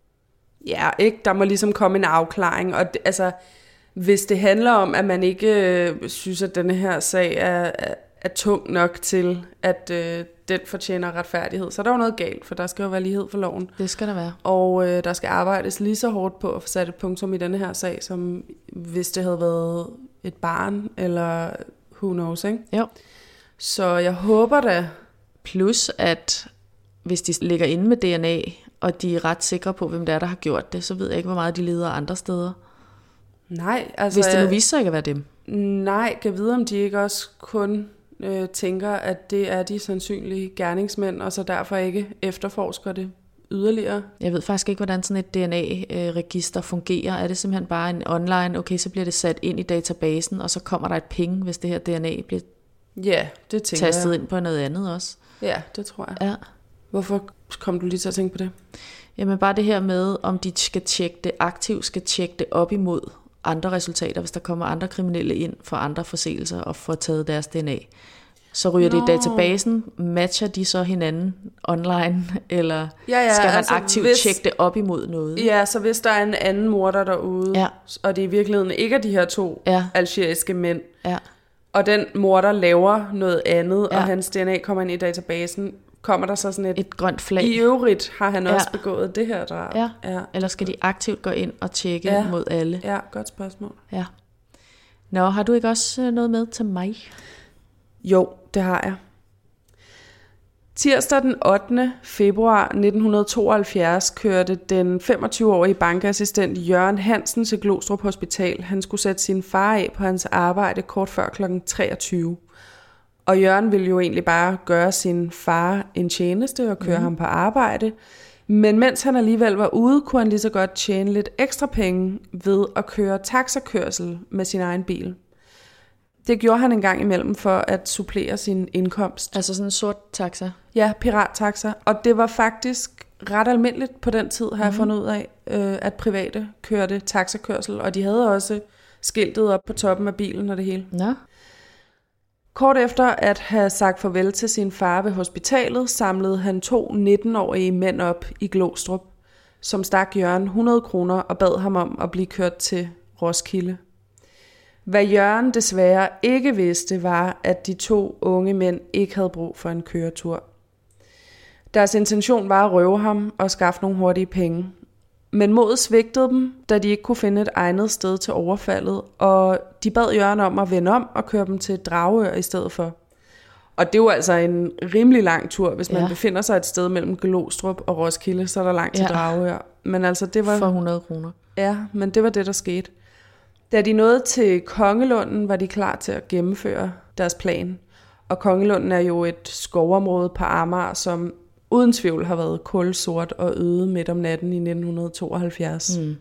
[SPEAKER 5] Ja, ikke? Der må ligesom komme en afklaring, og det, altså, hvis det handler om, at man ikke øh, synes, at denne her sag er, er, er tung nok til, at øh, den fortjener retfærdighed, så er der jo noget galt, for der skal jo være lighed for loven.
[SPEAKER 4] Det skal der være.
[SPEAKER 5] Og øh, der skal arbejdes lige så hårdt på at få sat et punktum i denne her sag, som hvis det havde været et barn, eller who knows, ikke?
[SPEAKER 4] Jo.
[SPEAKER 5] Så jeg håber da,
[SPEAKER 4] Plus at hvis de ligger inde med D N A, og de er ret sikre på, hvem det er, der har gjort det, så ved jeg ikke, hvor meget de leder andre steder.
[SPEAKER 5] nej, altså...
[SPEAKER 4] Hvis det nu
[SPEAKER 5] jeg-
[SPEAKER 4] viser sig ikke at være dem.
[SPEAKER 5] Nej, kan vide, om de ikke også kun øh, tænker, at det er de sandsynlige gerningsmænd, og så derfor ikke efterforsker det yderligere.
[SPEAKER 4] Jeg ved faktisk ikke, hvordan sådan et D N A-register fungerer. Er det simpelthen bare en online, okay, så bliver det sat ind i databasen, og så kommer der et ping, hvis det her D N A bliver
[SPEAKER 5] Ja, det tænker
[SPEAKER 4] tastet
[SPEAKER 5] jeg.
[SPEAKER 4] ind på noget andet også.
[SPEAKER 5] Ja, det tror jeg.
[SPEAKER 4] Ja.
[SPEAKER 5] Hvorfor kom du lige til at tænke på det?
[SPEAKER 4] Jamen bare det her med, om de skal tjekke det, aktivt skal tjekke det op imod andre resultater, hvis der kommer andre kriminelle ind for andre forseelser og får taget deres D N A. Så ryger Nå. det i databasen, matcher de så hinanden online, eller
[SPEAKER 5] Ja, ja,
[SPEAKER 4] skal man
[SPEAKER 5] altså,
[SPEAKER 4] aktivt
[SPEAKER 5] hvis-
[SPEAKER 4] tjekke det op imod noget?
[SPEAKER 5] Ja, så hvis der er en anden morder derude,
[SPEAKER 4] Ja.
[SPEAKER 5] og det i virkeligheden ikke er de her to
[SPEAKER 4] Ja.
[SPEAKER 5] algeriske mænd,
[SPEAKER 4] Ja.
[SPEAKER 5] og den morder laver noget andet,
[SPEAKER 4] Ja.
[SPEAKER 5] og hans D N A kommer ind i databasen, kommer der så sådan et...
[SPEAKER 4] Et grønt flag.
[SPEAKER 5] I øvrigt har han
[SPEAKER 4] Ja.
[SPEAKER 5] også begået det her drab.
[SPEAKER 4] Ja.
[SPEAKER 5] ja.
[SPEAKER 4] Eller skal de aktivt gå ind og tjekke
[SPEAKER 5] Ja.
[SPEAKER 4] mod alle?
[SPEAKER 5] Ja, godt spørgsmål.
[SPEAKER 4] Ja. Nå, har du ikke også øh, noget med til mig?
[SPEAKER 5] Jo, det har jeg. Tirsdag den ottende februar nitten tooghalvfjerds kørte den femogtyve-årige bankassistent Jørgen Hansen til Glostrup Hospital. Han skulle sætte sin far af på hans arbejde kort før klokken treogtyve. Og Jørgen ville jo egentlig bare gøre sin far en tjeneste og køre mm. ham på arbejde. Men mens han alligevel var ude, kunne han lige så godt tjene lidt ekstra penge ved at køre taxakørsel med sin egen bil. Det gjorde han en gang imellem for at supplere sin indkomst.
[SPEAKER 4] Altså sådan en sort taxa?
[SPEAKER 5] Ja, pirattaxa. Og det var faktisk ret almindeligt på den tid, har jeg fundet ud af, øh, at private kørte taxakørsel. Og de havde også skiltet op på toppen af bilen og det hele.
[SPEAKER 4] Nå.
[SPEAKER 5] Kort efter at have sagt farvel til sin far ved hospitalet, samlede han to nitten-årige mænd op i Glostrup, som stak Jørgen hundrede kroner og bad ham om at blive kørt til Roskilde. Hvad Jørgen desværre ikke vidste, var, at de to unge mænd ikke havde brug for en køretur. Deres intention var at røve ham og skaffe nogle hurtige penge. Men modet svigtede dem, da de ikke kunne finde et egnet sted til overfaldet, og de bad Jørgen om at vende om og køre dem til Dragør i stedet for. Og det er jo altså en rimelig lang tur, hvis man
[SPEAKER 4] Ja.
[SPEAKER 5] befinder sig et sted mellem Glostrup og Roskilde, så er der langt til
[SPEAKER 4] Ja.
[SPEAKER 5] Dragør. Men altså det var...
[SPEAKER 4] For hundrede kroner.
[SPEAKER 5] Ja, men det var det, der skete. Da de nåede til Kongelunden, var de klar til at gennemføre deres plan. Og Kongelunden er jo et skovområde på Amager, som uden tvivl har været kulsort og øde midt om natten i nitten tooghalvfjerds. Mm.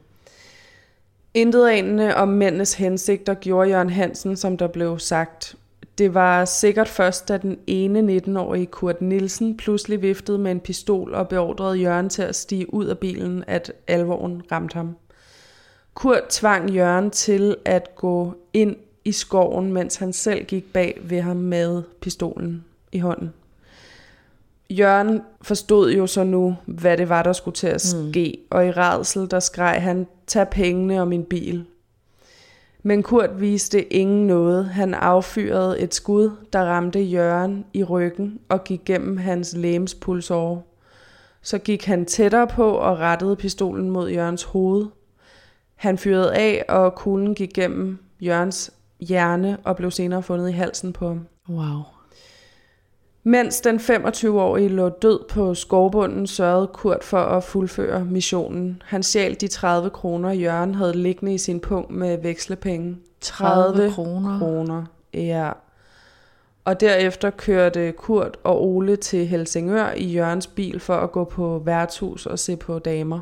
[SPEAKER 5] Intet anende om mændenes hensigter gjorde Jørgen Hansen, som der blev sagt. Det var sikkert først, da den ene nitten-årige Kurt Nielsen pludselig viftede med en pistol og beordrede Jørgen til at stige ud af bilen, at alvoren ramte ham. Kurt tvang Jørgen til at gå ind i skoven, mens han selv gik bag ved ham med pistolen i hånden. Jørgen forstod jo så nu, hvad det var, der skulle til at ske, mm. og i rædsel, der skreg han, tag pengene og min bil. Men Kurt viste ingen noget. Han affyrede et skud, der ramte Jørgen i ryggen og gik gennem hans legemspulsåre. Så gik han tættere på og rettede pistolen mod Jørgens hoved. Han fyrede af, og kuglen gik gennem Jørgens hjerne og blev senere fundet i halsen på ham.
[SPEAKER 4] Wow.
[SPEAKER 5] Mens den femogtyve-årige lå død på skovbunden, sørgede Kurt for at fuldføre missionen. Han stjal de tredive kroner, Jørgen havde liggende i sin pung med vekslepenge.
[SPEAKER 4] tredive kroner?
[SPEAKER 5] kroner, ja. Og derefter kørte Kurt og Ole til Helsingør i Jørgens bil for at gå på værtshus og se på damer.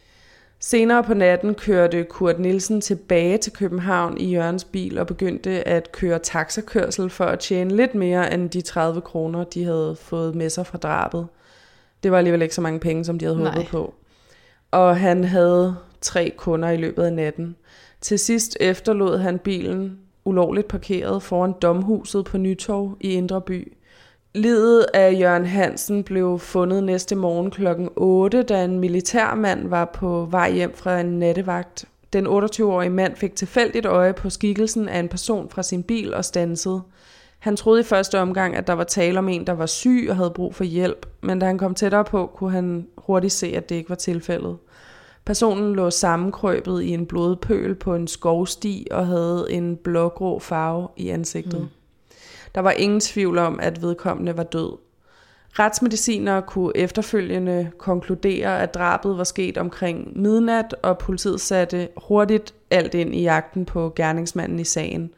[SPEAKER 5] Senere på natten kørte Kurt Nielsen tilbage til København i Jørgens bil og begyndte at køre taxakørsel for at tjene lidt mere end de tredive kroner, de havde fået med sig fra drabet. Det var alligevel ikke så mange penge, som de havde håbet
[SPEAKER 4] Nej.
[SPEAKER 5] på. Og han havde tre kunder i løbet af natten. Til sidst efterlod han bilen ulovligt parkeret foran Domhuset på Nytorv i Indre By. Liget af Jørgen Hansen blev fundet næste morgen klokken otte, da en militærmand var på vej hjem fra en nattevagt. Den otteogtyve-årige mand fik tilfældigt øje på skikkelsen af en person fra sin bil og standsede. Han troede i første omgang, at der var tale om en, der var syg og havde brug for hjælp, men da han kom tættere på, kunne han hurtigt se, at det ikke var tilfældet. Personen lå sammenkrøbet i en blodpøl på en skovsti og havde en blågrå farve i ansigtet. Mm. Der var ingen tvivl om, at vedkommende var død. Retsmedicinere kunne efterfølgende konkludere, at drabet var sket omkring midnat, og politiet satte hurtigt alt ind i jagten på gerningsmanden i sagen.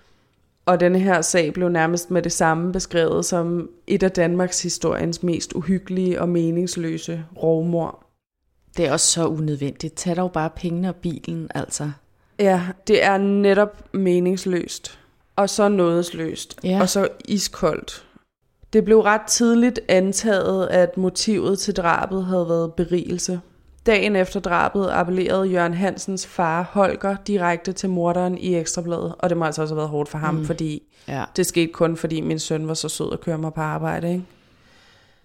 [SPEAKER 5] Og denne her sag blev nærmest med det samme beskrevet som et af Danmarks historiens mest uhyggelige og meningsløse rovmord.
[SPEAKER 4] Det er også så unødvendigt. Tag dog bare pengene og bilen, altså.
[SPEAKER 5] Ja, det er netop meningsløst. Og så nådesløst.
[SPEAKER 4] Ja.
[SPEAKER 5] Og så iskoldt. Det blev ret tidligt antaget, at motivet til drabet havde været berigelse. Dagen efter drabet appellerede Jørgen Hansens far Holger direkte til morderen i Ekstrabladet. Og det må altså også have været hårdt for ham, mm. fordi
[SPEAKER 4] Ja.
[SPEAKER 5] det skete kun fordi min søn var så sød at køre mig på arbejde, ikke?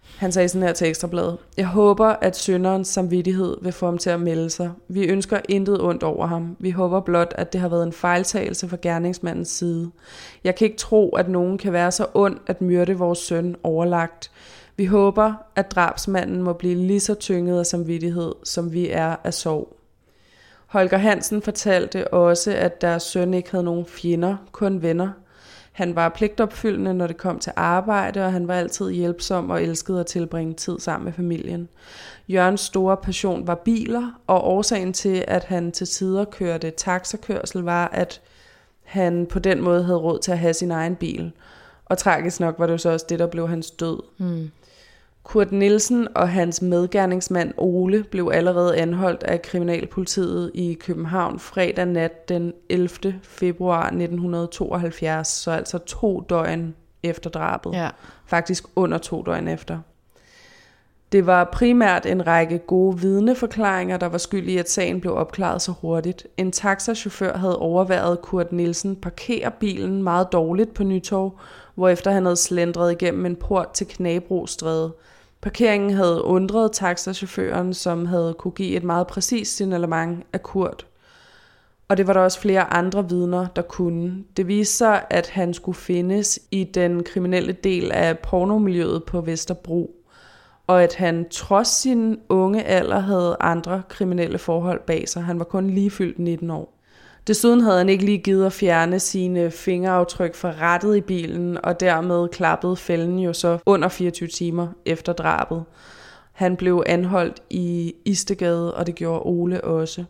[SPEAKER 5] Han sagde sådan her til Ekstrabladet: Jeg håber, at synderens samvittighed vil få ham til at melde sig. Vi ønsker intet ondt over ham. Vi håber blot, at det har været en fejltagelse fra gerningsmandens side. Jeg kan ikke tro, at nogen kan være så ond at myrde vores søn overlagt. Vi håber, at drabsmanden må blive lige så tynget af samvittighed, som vi er af sorg. Holger Hansen fortalte også, at deres søn ikke havde nogen fjender, kun venner. Han var pligtopfyldende, når det kom til arbejde, og han var altid hjælpsom og elskede at tilbringe tid sammen med familien. Jørgens store passion var biler, og årsagen til, at han til tider kørte taxakørsel, var, at han på den måde havde råd til at have sin egen bil. Og tragisk nok var det jo så også det, der blev hans død. Mm. Kurt Nielsen og hans medgerningsmand Ole blev allerede anholdt af kriminalpolitiet i København fredag nat den ellevte februar nitten tooghalvfjerds, så altså to døgn efter drabet. Ja. Faktisk under to døgn efter. Det var primært en række gode vidneforklaringer, der var skyld i, at sagen blev opklaret så hurtigt. En taxachauffør havde overværet Kurt Nielsen parkere bilen meget dårligt på Nytorv, hvorefter han havde slendret igennem en port til Knabrostræde. Parkeringen havde undret taxachaufføren, som havde kunne give et meget præcist signalement af Kurt. Og det var der også flere andre vidner, der kunne. Det viste sig, at han skulle findes i den kriminelle del af pornomiljøet på Vesterbro, og at han trods sin unge alder havde andre kriminelle forhold bag sig. Han var kun lige fyldt nitten år. Desuden havde han ikke lige givet at fjerne sine fingeraftryk fra rattet i bilen, og dermed klappede fælden jo så under fireogtyve timer efter drabet. Han blev anholdt i Istedgade, og det gjorde Ole også.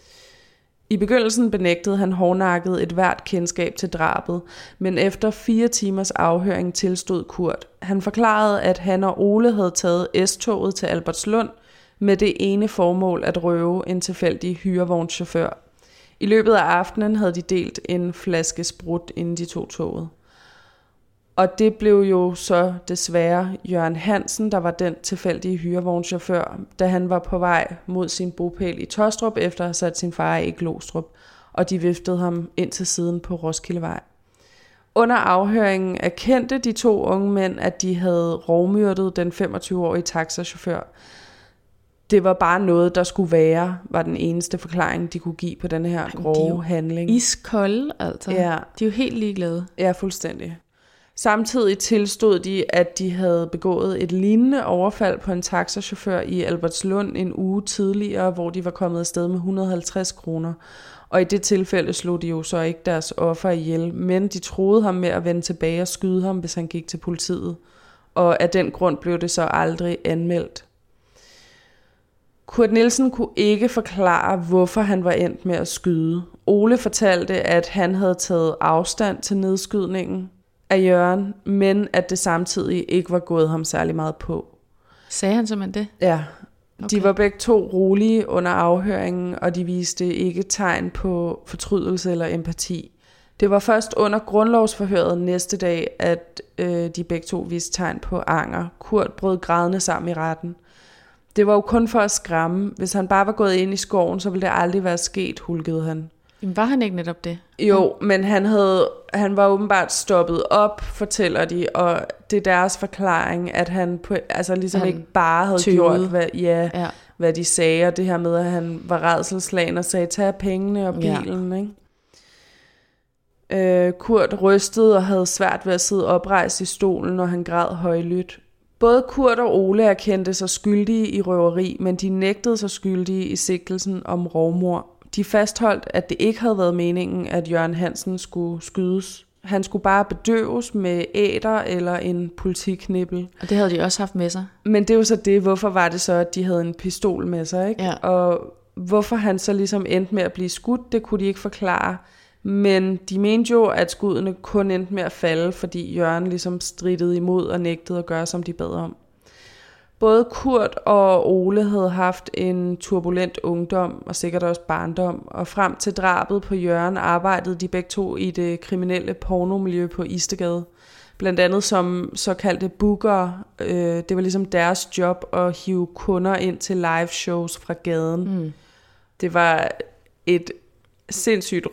[SPEAKER 5] I begyndelsen benægtede han hårdnakket et hvert kendskab til drabet, men efter fire timers afhøring tilstod Kurt. Han forklarede, at han og Ole havde taget S-toget til Albertslund med det ene formål at røve en tilfældig hyrevognschauffør. I løbet af aftenen havde de delt en flaske sprut, inden de tog toget. Og det blev jo så desværre Jørgen Hansen, der var den tilfældige hyrevognschauffør, da han var på vej mod sin bopæl i Tåstrup efter at have sat sin far i Glostrup, og de viftede ham ind til siden på Roskildevej. Under afhøringen erkendte de to unge mænd, at de havde rovmyrdet den femogtyve-årige taxachauffør. Det var bare noget, der skulle være, var den eneste forklaring, de kunne give på den her grove handling.
[SPEAKER 4] Iskolde, altså.
[SPEAKER 5] Ja.
[SPEAKER 4] De er jo helt ligeglade.
[SPEAKER 5] Ja, fuldstændig. Samtidig tilstod de, at de havde begået et lignende overfald på en taxachauffør i Albertslund en uge tidligere, hvor de var kommet afsted med et hundrede og halvtreds kroner. Og i det tilfælde slog de jo så ikke deres offer ihjel, men de troede ham med at vende tilbage og skyde ham, hvis han gik til politiet. Og af den grund blev det så aldrig anmeldt. Kurt Nielsen kunne ikke forklare, hvorfor han var endt med at skyde. Ole fortalte, at han havde taget afstand til nedskydningen af Jørgen, men at det samtidig ikke var gået ham særlig meget på.
[SPEAKER 4] Sagde han simpelthen det?
[SPEAKER 5] Ja.
[SPEAKER 4] Okay.
[SPEAKER 5] De var begge to rolige under afhøringen, og de viste ikke tegn på fortrydelse eller empati. Det var først under grundlovsforhøret næste dag, at øh, de begge to viste tegn på anger. Kurt brød grædende sammen i retten. Det var jo kun for at skræmme. Hvis han bare var gået ind i skoven, så ville det aldrig være sket, hulkede han.
[SPEAKER 4] Jamen, var han ikke netop det?
[SPEAKER 5] Jo, men han, havde, han var åbenbart stoppet op, fortæller de, og det er deres forklaring, at han på, altså ligesom han ikke bare havde tyvede. gjort, hvad, ja, ja. hvad de sagde, og det her med, at han var rædselsslagen og sagde, tag pengene og bilen, ja. ikke? Øh, Kurt rystede og havde svært ved at sidde oprejst i stolen, når han græd højlydt. Både Kurt og Ole erkendte sig skyldige i røveri, men de nægtede sig skyldige i sigtelsen om rovmord. De fastholdt, at det ikke havde været meningen, at Jørgen Hansen skulle skydes. Han skulle bare bedøves med æter eller en politiknibbel.
[SPEAKER 4] Og det havde de også haft med sig.
[SPEAKER 5] Men det er jo så det, hvorfor var det så, at de havde en pistol med sig, ikke?
[SPEAKER 4] Ja.
[SPEAKER 5] Og hvorfor han så ligesom endte med at blive skudt, det kunne de ikke forklare. Men de mente jo, at skuddene kun endte med at falde, fordi Jørgen ligesom strittede imod og nægtede at gøre, som de bad om. Både Kurt og Ole havde haft en turbulent ungdom og sikkert også barndom, og frem til drabet på Jørgen arbejdede de begge to i det kriminelle pornomiljø på Istedgade. Blandt andet som såkaldte bookere. Det var ligesom deres job at hive kunder ind til live shows fra gaden. Mm. Det var et sindssygt råt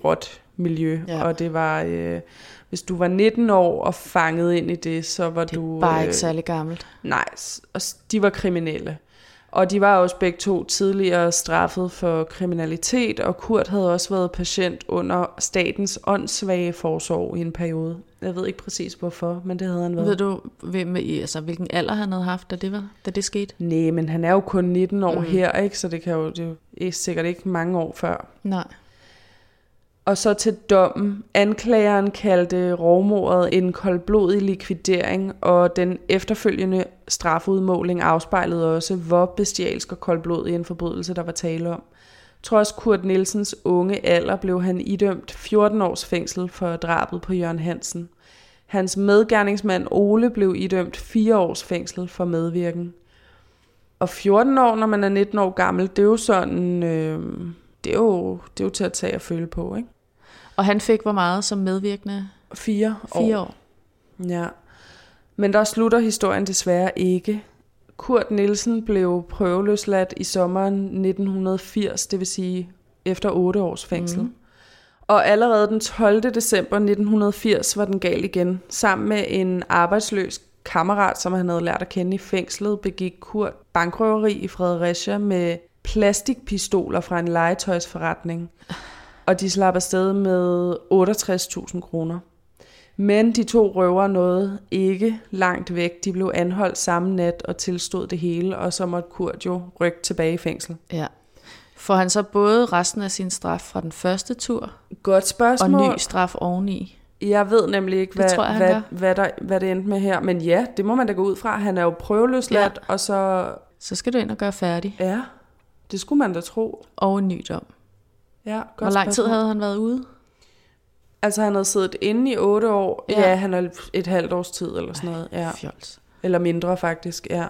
[SPEAKER 5] miljø,
[SPEAKER 4] Ja.
[SPEAKER 5] og det var, øh, hvis du var nitten år og fanget ind i det, så var
[SPEAKER 4] Det er
[SPEAKER 5] du...
[SPEAKER 4] bare
[SPEAKER 5] øh,
[SPEAKER 4] ikke særlig gammelt.
[SPEAKER 5] Nej, s- og s- de var kriminelle. Og de var også begge to tidligere straffet for kriminalitet, og Kurt havde også været patient under statens åndssvage forsorg i en periode. Jeg ved ikke præcis hvorfor, men det havde han været.
[SPEAKER 4] Ved du, hvem, altså, hvilken alder han havde haft, da det, var, da det skete?
[SPEAKER 5] Nej, men han er jo kun nitten år
[SPEAKER 4] Mm.
[SPEAKER 5] mm. her, ikke? Så det, kan jo, det er sikkert ikke mange år før.
[SPEAKER 4] Nej.
[SPEAKER 5] Og så til dommen. Anklageren kaldte rovmordet en koldblodig likvidering, og den efterfølgende strafudmåling afspejlede også, hvor bestialsk og koldblodig en forbrydelse, der var tale om. Trods Kurt Nielsens unge alder blev han idømt fjorten års fængsel for drabet på Jørgen Hansen. Hans medgerningsmand Ole blev idømt fire års fængsel for medvirken. Og fjorten år, når man er nitten år gammel, det er jo sådan, øh, det, er jo, det er jo til at tage og føle på, ikke?
[SPEAKER 4] Og han fik hvor meget som medvirkende?
[SPEAKER 5] Fire år.
[SPEAKER 4] Fire år.
[SPEAKER 5] Ja. Men der slutter historien desværre ikke. Kurt Nielsen blev prøveløsladt i sommeren nitten firs, det vil sige efter otte års fængsel. Mm. Og allerede den tolvte december nitten firs var den gal igen. Sammen med en arbejdsløs kammerat, som han havde lært at kende i fængslet, begik Kurt bankrøveri i Fredericia med plastikpistoler fra en legetøjsforretning. Og de slap afsted med otteogtres tusind kroner. Men de to røvere nåede ikke langt væk. De blev anholdt samme nat og tilstod det hele, og så måtte Kurt jo rykke tilbage i fængsel.
[SPEAKER 4] Ja. Får han så både resten af sin straf fra den første tur,
[SPEAKER 5] Godt spørgsmål.
[SPEAKER 4] og ny straf oveni?
[SPEAKER 5] Jeg ved nemlig ikke, hvad,
[SPEAKER 4] tror jeg, han
[SPEAKER 5] hvad,
[SPEAKER 4] gør.
[SPEAKER 5] hvad, der, hvad det endte med her. Men ja, det må man da gå ud fra. Han er jo prøveløsladt,
[SPEAKER 4] Ja.
[SPEAKER 5] og så...
[SPEAKER 4] Så skal du ind og gøre færdig.
[SPEAKER 5] Ja, det skulle man da tro.
[SPEAKER 4] Og en ny dom.
[SPEAKER 5] Ja, godt
[SPEAKER 4] Hvor lang tid
[SPEAKER 5] spørgsmål.
[SPEAKER 4] havde han været ude?
[SPEAKER 5] Altså, han havde siddet inde i otte år.
[SPEAKER 4] Ja.
[SPEAKER 5] Ja, ja han har et halvt års tid eller sådan noget. Ja.
[SPEAKER 4] Fjols.
[SPEAKER 5] Eller mindre faktisk, ja.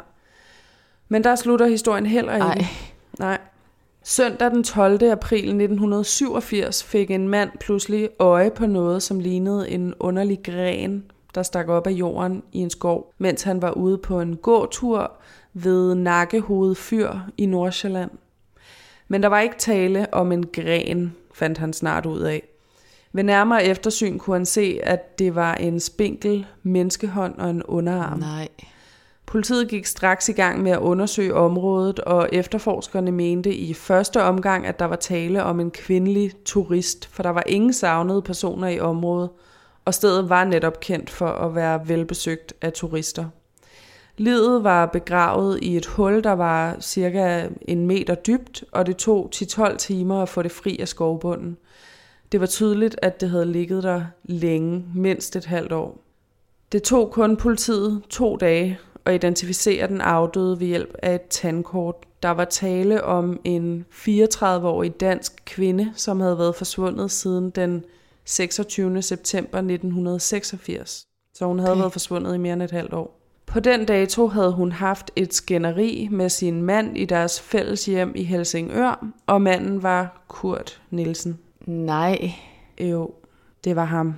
[SPEAKER 5] Men der slutter historien heller ikke.
[SPEAKER 4] Ej.
[SPEAKER 5] Nej. Søndag den tolvte april nitten syvogfirs fik en mand pludselig øje på noget, som lignede en underlig gren, der stak op af jorden i en skov, mens han var ude på en gåtur ved Nakkehoved Fyr i Nordsjælland. Men der var ikke tale om en gren, fandt han snart ud af. Ved nærmere eftersyn kunne han se, at det var en spinkel menneskehånd og en underarm.
[SPEAKER 4] Nej.
[SPEAKER 5] Politiet gik straks i gang med at undersøge området, og efterforskerne mente i første omgang, at der var tale om en kvindelig turist, for der var ingen savnede personer i området, og stedet var netop kendt for at være velbesøgt af turister. Liget var begravet i et hul, der var cirka en meter dybt, og det tog ti til tolv timer at få det fri af skovbunden. Det var tydeligt, at det havde ligget der længe, mindst et halvt år. Det tog kun politiet to dage at identificere den afdøde ved hjælp af et tandkort. Der var tale om en fireogtredive-årig dansk kvinde, som havde været forsvundet siden den seksogtyvende september nitten seksogfirs. Så hun havde
[SPEAKER 4] Okay.
[SPEAKER 5] været forsvundet i mere end et halvt år. På den dato havde hun haft et skænderi med sin mand i deres fælles hjem i Helsingør, og manden var Kurt Nielsen.
[SPEAKER 4] Nej.
[SPEAKER 5] Jo, det var ham.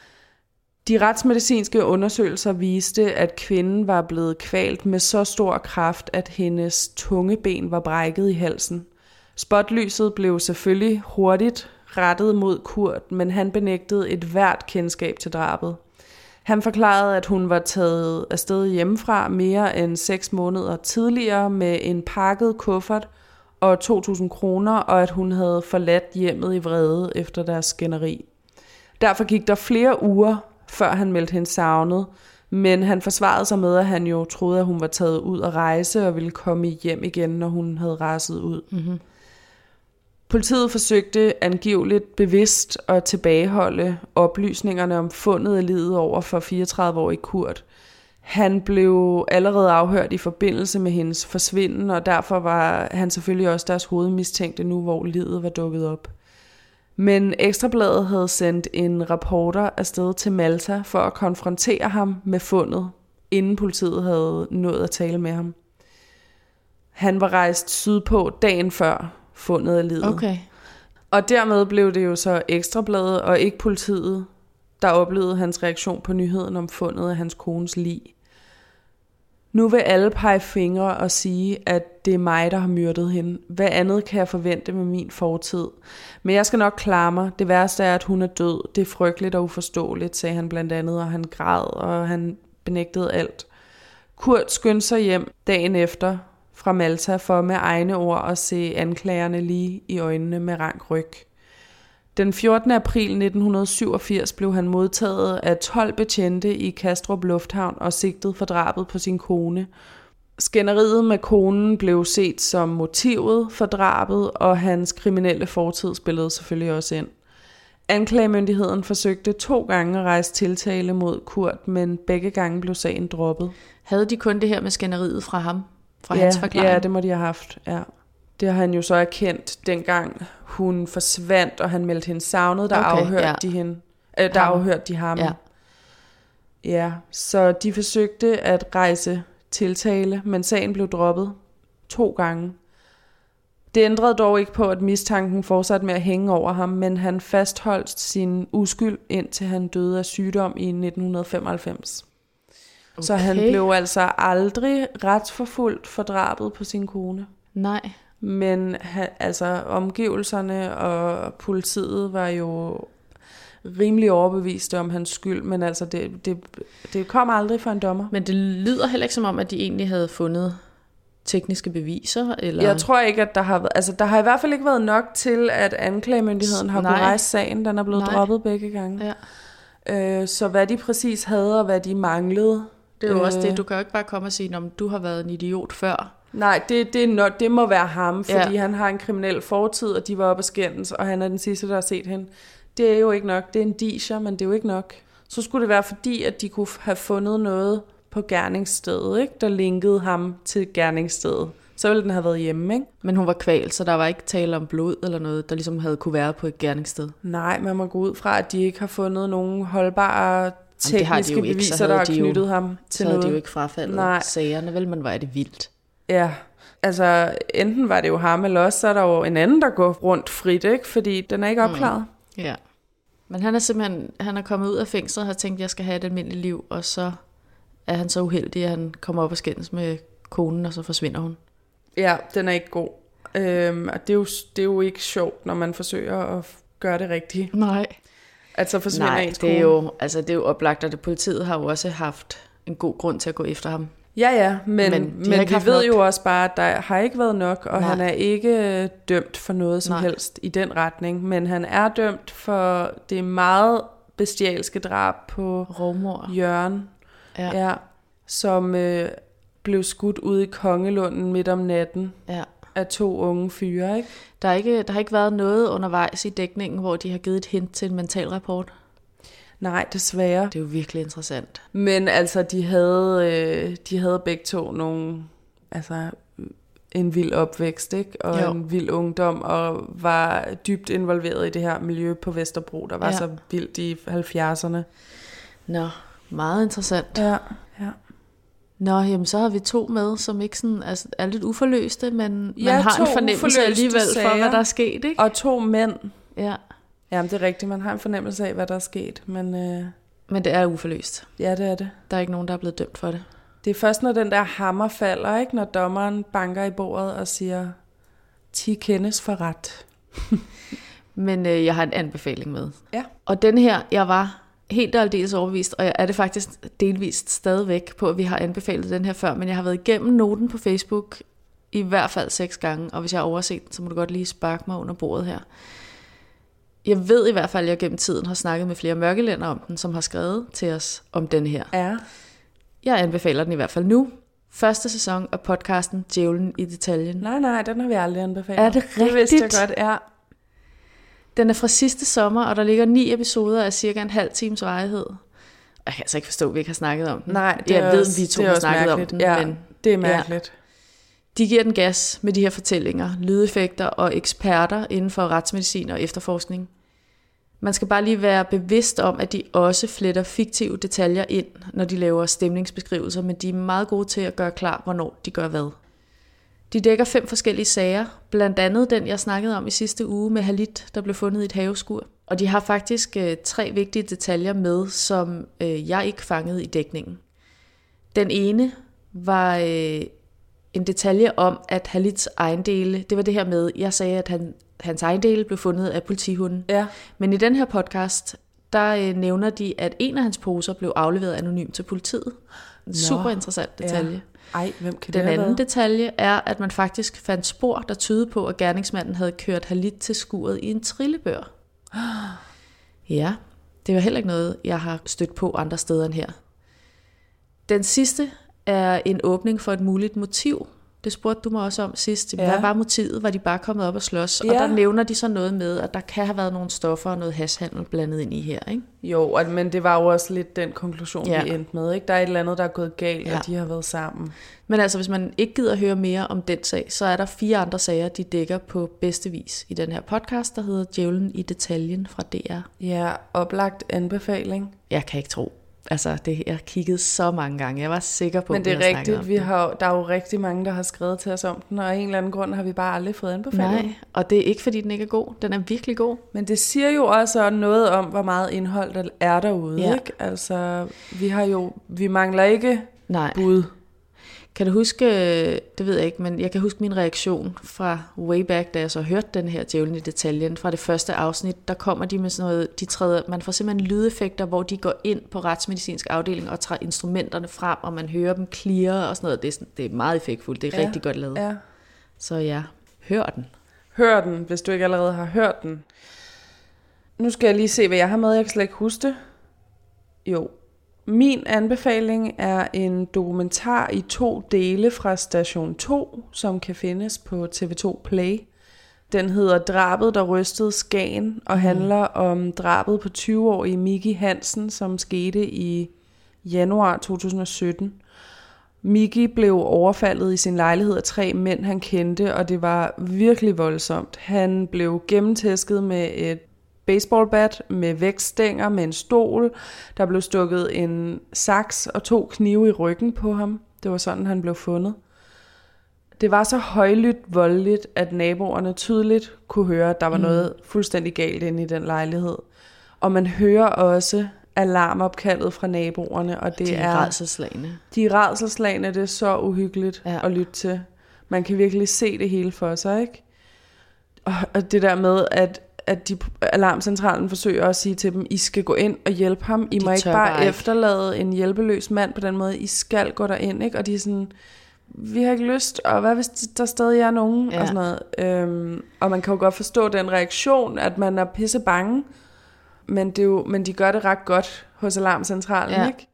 [SPEAKER 5] De retsmedicinske undersøgelser viste, at kvinden var blevet kvalt med så stor kraft, at hendes tungeben var brækket i halsen. Spotlyset blev selvfølgelig hurtigt rettet mod Kurt, men han benægtede et hvert kendskab til drabet. Han forklarede, at hun var taget afsted hjemmefra mere end seks måneder tidligere med en pakket kuffert og to tusind kroner, og at hun havde forladt hjemmet i vrede efter deres skænderi. Derfor gik der flere uger, før han meldte hende savnet, men han forsvarede sig med, at han jo troede, at hun var taget ud at rejse og ville komme hjem igen, når hun havde raset ud. Mm-hmm. Politiet forsøgte angiveligt bevidst at tilbageholde oplysningerne om fundet af livet over for fireogtredive-årig Kurt. Han blev allerede afhørt i forbindelse med hendes forsvinden, og derfor var han selvfølgelig også deres hovedmistænkte nu, hvor livet var dukket op. Men Ekstrabladet havde sendt en reporter afsted til Malta for at konfrontere ham med fundet, inden politiet havde nået at tale med ham. Han var rejst sydpå dagen før fundet af livet.
[SPEAKER 4] Okay.
[SPEAKER 5] Og dermed blev det jo så Ekstrabladet og ikke politiet, der oplevede hans reaktion på nyheden om fundet af hans kones lig. Nu vil alle pege fingre og sige, at det er mig, der har myrdet hende. Hvad andet kan jeg forvente med min fortid? Men jeg skal nok klare mig. Det værste er, at hun er død. Det er frygteligt og uforståeligt, sagde han blandt andet, og han græd, og han benægtede alt. Kurt skyndte sig hjem dagen efter fra Malta for med egne ord at se anklagerne lige i øjnene med rank ryg. Den fjortende april nitten syvogfirs blev han modtaget af tolv betjente i Kastrup Lufthavn og sigtet for drabet på sin kone. Skænderiet med konen blev set som motivet for drabet, og hans kriminelle fortid spillede selvfølgelig også ind. Anklagemyndigheden forsøgte to gange at rejse tiltale mod Kurt, men begge gange blev sagen droppet.
[SPEAKER 4] Havde de kun det her med skænderiet fra ham? Fra
[SPEAKER 5] ja,
[SPEAKER 4] hans forklaring?
[SPEAKER 5] Ja, det må de have haft, ja. Det har han jo så erkendt, dengang hun forsvandt, og han meldte hende savnet, der
[SPEAKER 4] okay,
[SPEAKER 5] afhørte
[SPEAKER 4] ja.
[SPEAKER 5] de hende. Øh, der
[SPEAKER 4] ham.
[SPEAKER 5] afhørte de ham.
[SPEAKER 4] Ja.
[SPEAKER 5] ja, så de forsøgte at rejse tiltale, men sagen blev droppet to gange. Det ændrede dog ikke på, at mistanken fortsatte med at hænge over ham, men han fastholdt sin uskyld, indtil han døde af sygdom i nitten femoghalvfems. Okay. Så han blev altså aldrig retsforfulgt for drabet på sin kone.
[SPEAKER 4] Nej.
[SPEAKER 5] Men han, altså omgivelserne og politiet var jo rimelig overbeviste om hans skyld, men altså det, det, det kom aldrig for en dommer.
[SPEAKER 4] Men det lyder heller ikke som om, at de egentlig havde fundet tekniske beviser? Eller?
[SPEAKER 5] Jeg tror ikke, at der har været, altså der har i hvert fald ikke været nok til, at anklagemyndigheden har kunnet rejse sagen. Den er blevet Nej. droppet begge gange. Ja. Øh, så hvad de præcis havde, og hvad de manglede.
[SPEAKER 4] Det er jo øh, også det, du kan jo ikke bare komme og sige, om du har været en idiot før.
[SPEAKER 5] Nej, det, det, no, det må være ham, fordi
[SPEAKER 4] ja.
[SPEAKER 5] han har en kriminel fortid, og de var oppe at skændes, og han er den sidste, der har set hende. Det er jo ikke nok. Det er en disher, men det er jo ikke nok. Så skulle det være fordi, at de kunne have fundet noget på gerningsstedet, ikke? Der linkede ham til gerningsstedet. Så ville den have været hjemme, ikke?
[SPEAKER 4] Men hun var kvalt, så der var ikke tale om blod eller noget, der ligesom havde kunne være på et gerningssted.
[SPEAKER 5] Nej, man må gå ud fra, at de ikke har fundet nogen holdbare tekniske
[SPEAKER 4] de
[SPEAKER 5] beviser,
[SPEAKER 4] ikke,
[SPEAKER 5] der har
[SPEAKER 4] de
[SPEAKER 5] knyttet
[SPEAKER 4] jo,
[SPEAKER 5] ham til
[SPEAKER 4] noget. Så havde
[SPEAKER 5] noget.
[SPEAKER 4] de jo ikke frafaldet Nej. sagerne, vel? Men hvor er det vildt.
[SPEAKER 5] Ja, altså enten var det jo ham, eller også så er der jo en anden, der går rundt frit, ikke? Fordi den er ikke opklaret.
[SPEAKER 4] Mm. Ja. Men han er simpelthen, han er kommet ud af fængslet og har tænkt, at jeg skal have et almindeligt liv, og så er han så uheldig, at han kommer op og skændes med konen, og så forsvinder hun. Ja,
[SPEAKER 5] den er ikke god. Øhm, og det er, jo, det er jo ikke sjovt, når man forsøger at gøre det rigtigt.
[SPEAKER 4] Nej.
[SPEAKER 5] At så forsvinder
[SPEAKER 4] Nej,
[SPEAKER 5] ens
[SPEAKER 4] det er jo, altså det er jo oplagt, og det politiet har jo også haft en god grund til at gå efter ham.
[SPEAKER 5] Ja, ja, men, men, men vi ved nok. jo også bare, at der har ikke været nok, og Nej. han er ikke dømt for noget som Nej. helst i den retning, men han er dømt for det meget bestialske drab på
[SPEAKER 4] Rovmor.
[SPEAKER 5] Jørgen,
[SPEAKER 4] ja.
[SPEAKER 5] Ja, som øh, blev skudt ude i Kongelunden midt om natten
[SPEAKER 4] ja.
[SPEAKER 5] af to unge fyre, ikke?
[SPEAKER 4] Der, er ikke, der har ikke været noget undervejs i dækningen, hvor de har givet et hint til en mentalrapport.
[SPEAKER 5] Nej, desværre.
[SPEAKER 4] Det er jo virkelig interessant.
[SPEAKER 5] Men altså, de havde, øh, de havde begge to nogle, altså en vild opvækst, ikke? Og jo. en vild ungdom, og var dybt involveret i det her miljø på Vesterbro, der var ja. så vildt i halvfjerdserne.
[SPEAKER 4] Nå, meget interessant.
[SPEAKER 5] Ja, ja.
[SPEAKER 4] Nå, jamen så har vi to med, som ikke sådan, altså, er lidt uforløste, men
[SPEAKER 5] ja,
[SPEAKER 4] man har en fornemmelse alligevel
[SPEAKER 5] sager,
[SPEAKER 4] for, hvad der er sket, ikke?
[SPEAKER 5] Og to mænd.
[SPEAKER 4] Ja.
[SPEAKER 5] Jamen, det er rigtigt. Man har en fornemmelse af, hvad der er sket, men... Øh...
[SPEAKER 4] Men det er uforløst.
[SPEAKER 5] Ja, det er det.
[SPEAKER 4] Der er ikke nogen, der er blevet dømt for det.
[SPEAKER 5] Det er først, når den der hammer falder, ikke? Når dommeren banker i bordet og siger, ti kendes for ret.
[SPEAKER 4] Men øh, jeg har en anbefaling med.
[SPEAKER 5] Ja.
[SPEAKER 4] Og den her, jeg var helt og aldeles overbevist, og jeg er det faktisk delvist stadigvæk på, at vi har anbefalet den her før, men jeg har været igennem noten på Facebook i hvert fald seks gange, og hvis jeg har overset den, så må du godt lige sparke mig under bordet her. Jeg ved i hvert fald, at jeg gennem tiden har snakket med flere mørkelænder om den, som har skrevet til os om den her.
[SPEAKER 5] Ja.
[SPEAKER 4] Jeg anbefaler den i hvert fald nu. Første sæson af podcasten Djævlen i detaljen.
[SPEAKER 5] Nej, nej, den har vi aldrig anbefalet.
[SPEAKER 4] Er det rigtigt?
[SPEAKER 5] Det vidste jeg godt, ja.
[SPEAKER 4] Den er fra sidste sommer, og der ligger ni episoder af cirka en halv times varighed. Jeg kan altså ikke forstå, at vi ikke har snakket om den.
[SPEAKER 5] Nej, det er
[SPEAKER 4] jeg ved,
[SPEAKER 5] også,
[SPEAKER 4] vi to
[SPEAKER 5] det er
[SPEAKER 4] har
[SPEAKER 5] også
[SPEAKER 4] snakket
[SPEAKER 5] mærkeligt.
[SPEAKER 4] om den.
[SPEAKER 5] Ja,
[SPEAKER 4] men,
[SPEAKER 5] det er mærkeligt.
[SPEAKER 4] Ja. De giver den gas med de her fortællinger, lydeffekter og eksperter inden for retsmedicin og efterforskning. Man skal bare lige være bevidst om, at de også fletter fiktive detaljer ind, når de laver stemningsbeskrivelser, men de er meget gode til at gøre klar, hvornår de gør hvad. De dækker fem forskellige sager, blandt andet den, jeg snakkede om i sidste uge med Halit, der blev fundet i et haveskur. Og de har faktisk øh, tre vigtige detaljer med, som øh, jeg ikke fangede i dækningen. Den ene var øh, en detalje om, at Halits ejendele, det var det her med, jeg sagde, at han, hans ejendele blev fundet af politihunden.
[SPEAKER 5] Ja.
[SPEAKER 4] Men i den her podcast, der øh, nævner de, at en af hans poser blev afleveret anonymt til politiet. En super interessant detalje.
[SPEAKER 5] Ja. Ej, hvem kan
[SPEAKER 4] Den
[SPEAKER 5] det
[SPEAKER 4] anden
[SPEAKER 5] været?
[SPEAKER 4] detalje er, at man faktisk fandt spor, der tydede på, at gerningsmanden havde kørt Halit til skuret i en trillebør. Ja, det var heller ikke noget, jeg har stødt på andre steder end her. Den sidste er en åbning for et muligt motiv. Det spurgte du mig også om sidst. Hvad
[SPEAKER 5] Ja.
[SPEAKER 4] var motivet? Var de bare kommet op og slås?
[SPEAKER 5] Ja.
[SPEAKER 4] Og der nævner de så noget med, at der kan have været nogle stoffer og noget hashhandel blandet ind i her, ikke?
[SPEAKER 5] Jo, og- men det var jo også lidt den konklusion,
[SPEAKER 4] Ja.
[SPEAKER 5] vi endte med. Ikke? Der er et eller andet, der er gået galt,
[SPEAKER 4] Ja.
[SPEAKER 5] og de har været sammen.
[SPEAKER 4] Men altså, hvis man ikke gider høre mere om den sag, så er der fire andre sager, de dækker på bedste vis i den her podcast, der hedder Djævlen i detaljen fra D R.
[SPEAKER 5] Ja, oplagt anbefaling.
[SPEAKER 4] Jeg kan ikke tro. Altså, det, jeg kiggede så mange gange. Jeg var sikker på,
[SPEAKER 5] Men det
[SPEAKER 4] at vi
[SPEAKER 5] er
[SPEAKER 4] havde snakket om
[SPEAKER 5] rigtigt, vi
[SPEAKER 4] det.
[SPEAKER 5] har, der er jo rigtig mange, der har skrevet til os om den, og af en eller anden grund har vi bare aldrig fået anbefaling.
[SPEAKER 4] Nej, og det er ikke, fordi den ikke er god. Den er virkelig god.
[SPEAKER 5] Men det siger jo også noget om, hvor meget indhold der er derude,
[SPEAKER 4] Ja.
[SPEAKER 5] ikke? Altså, vi har jo, vi mangler ikke
[SPEAKER 4] Nej.
[SPEAKER 5] bud.
[SPEAKER 4] Kan du huske, det ved jeg ikke, men jeg kan huske min reaktion fra way back, da jeg så hørte den her Djævlen i detaljen fra det første afsnit. Der kommer de med sådan noget, de træder, man får simpelthen lydeffekter, hvor de går ind på retsmedicinsk afdeling og tager instrumenterne frem, og man hører dem klirre og sådan noget. Det er, sådan, det er meget effektfuldt, det er
[SPEAKER 5] Ja.
[SPEAKER 4] rigtig godt lavet.
[SPEAKER 5] Ja.
[SPEAKER 4] Så ja, hør den.
[SPEAKER 5] Hør den, hvis du ikke allerede har hørt den. Nu skal jeg lige se, hvad jeg har med. Jeg kan slet ikke huske det. Jo. Min anbefaling er en dokumentar i to dele fra Station to, som kan findes på T V to Play. Den hedder Drabet, der rystede Skagen, og handler om drabet på tyve-årige Miki Hansen, som skete i januar to tusind og sytten. Miki blev overfaldet i sin lejlighed af tre mænd, han kendte, og det var virkelig voldsomt. Han blev gennemtæsket med et baseballbat, med vægtstænger, med en stol. Der blev stukket en saks og to knive i ryggen på ham. Det var sådan, han blev fundet. Det var så højlydt voldeligt, at naboerne tydeligt kunne høre, at der var mm. noget fuldstændig galt inde i den lejlighed. Og man hører også alarmopkaldet fra naboerne, og det
[SPEAKER 4] De
[SPEAKER 5] er
[SPEAKER 4] er rædselslagende.
[SPEAKER 5] de er rædselslagende, det er så uhyggeligt
[SPEAKER 4] Ja.
[SPEAKER 5] at lytte til. Man kan virkelig se det hele for sig, ikke? Og, og det der med, at, at de, alarmcentralen forsøger at sige til dem, I skal gå ind og hjælpe ham. I
[SPEAKER 4] De
[SPEAKER 5] må ikke
[SPEAKER 4] tør
[SPEAKER 5] bare,
[SPEAKER 4] bare ikke.
[SPEAKER 5] efterlade en hjælpeløs mand på den måde. I skal gå derind, ikke? Og de er sådan, vi har ikke lyst, og hvad hvis der stadig er nogen?
[SPEAKER 4] Ja.
[SPEAKER 5] Og, sådan noget. Øhm, og man kan jo godt forstå den reaktion, at man er pisse bange. Men, det er jo, men de gør det ret godt hos alarmcentralen,
[SPEAKER 4] Ja.
[SPEAKER 5] ikke?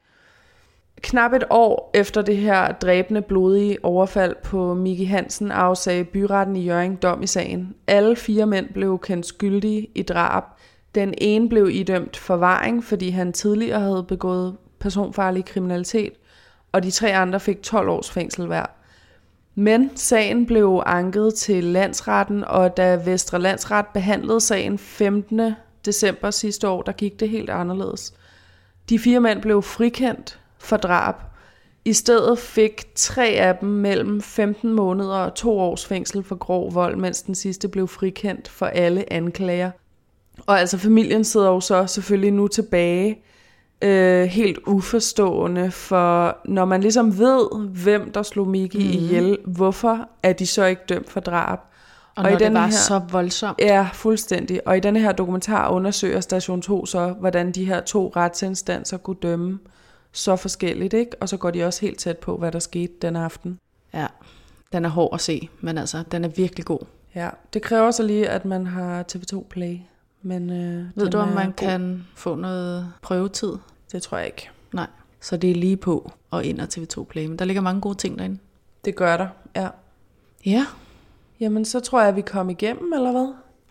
[SPEAKER 5] Knap et år efter det her dræbende, blodige overfald på Miki Hansen afsagde byretten i Hjørring dom i sagen. Alle fire mænd blev kendt skyldige i drab. Den ene blev idømt forvaring, fordi han tidligere havde begået personfarlig kriminalitet, og de tre andre fik tolv års fængsel hver. Men sagen blev anket til landsretten, og da Vestre Landsret behandlede sagen femtende december sidste år, der gik det helt anderledes. De fire mænd blev frikendt for drab. I stedet fik tre af dem mellem femten måneder og to års fængsel for grov vold, mens den sidste blev frikendt for alle anklager. Og altså familien sidder jo så selvfølgelig nu tilbage øh, helt uforstående, for når man ligesom ved, hvem der slog Miki mm-hmm. ihjel, hvorfor er de så ikke dømt for drab?
[SPEAKER 4] Og, og når
[SPEAKER 5] i
[SPEAKER 4] det
[SPEAKER 5] den
[SPEAKER 4] var
[SPEAKER 5] her,
[SPEAKER 4] så voldsomt.
[SPEAKER 5] Ja, fuldstændig. Og i denne her dokumentar undersøger Station to så, hvordan de her to retsinstanser kunne dømme så forskelligt, ikke? Og så går de også helt tæt på, hvad der skete den aften.
[SPEAKER 4] Ja, den er hård at se, men altså, den er virkelig god.
[SPEAKER 5] Ja, det kræver så lige, at man har T V to Play. Men, øh,
[SPEAKER 4] Ved du, om man
[SPEAKER 5] god.
[SPEAKER 4] kan få noget prøvetid?
[SPEAKER 5] Det tror jeg ikke.
[SPEAKER 4] Nej, så det er lige på og ind af T V to Play, men der ligger mange gode ting derinde.
[SPEAKER 5] Det gør der, ja.
[SPEAKER 4] Ja.
[SPEAKER 5] Jamen, så tror jeg, at vi kom igennem, eller hvad?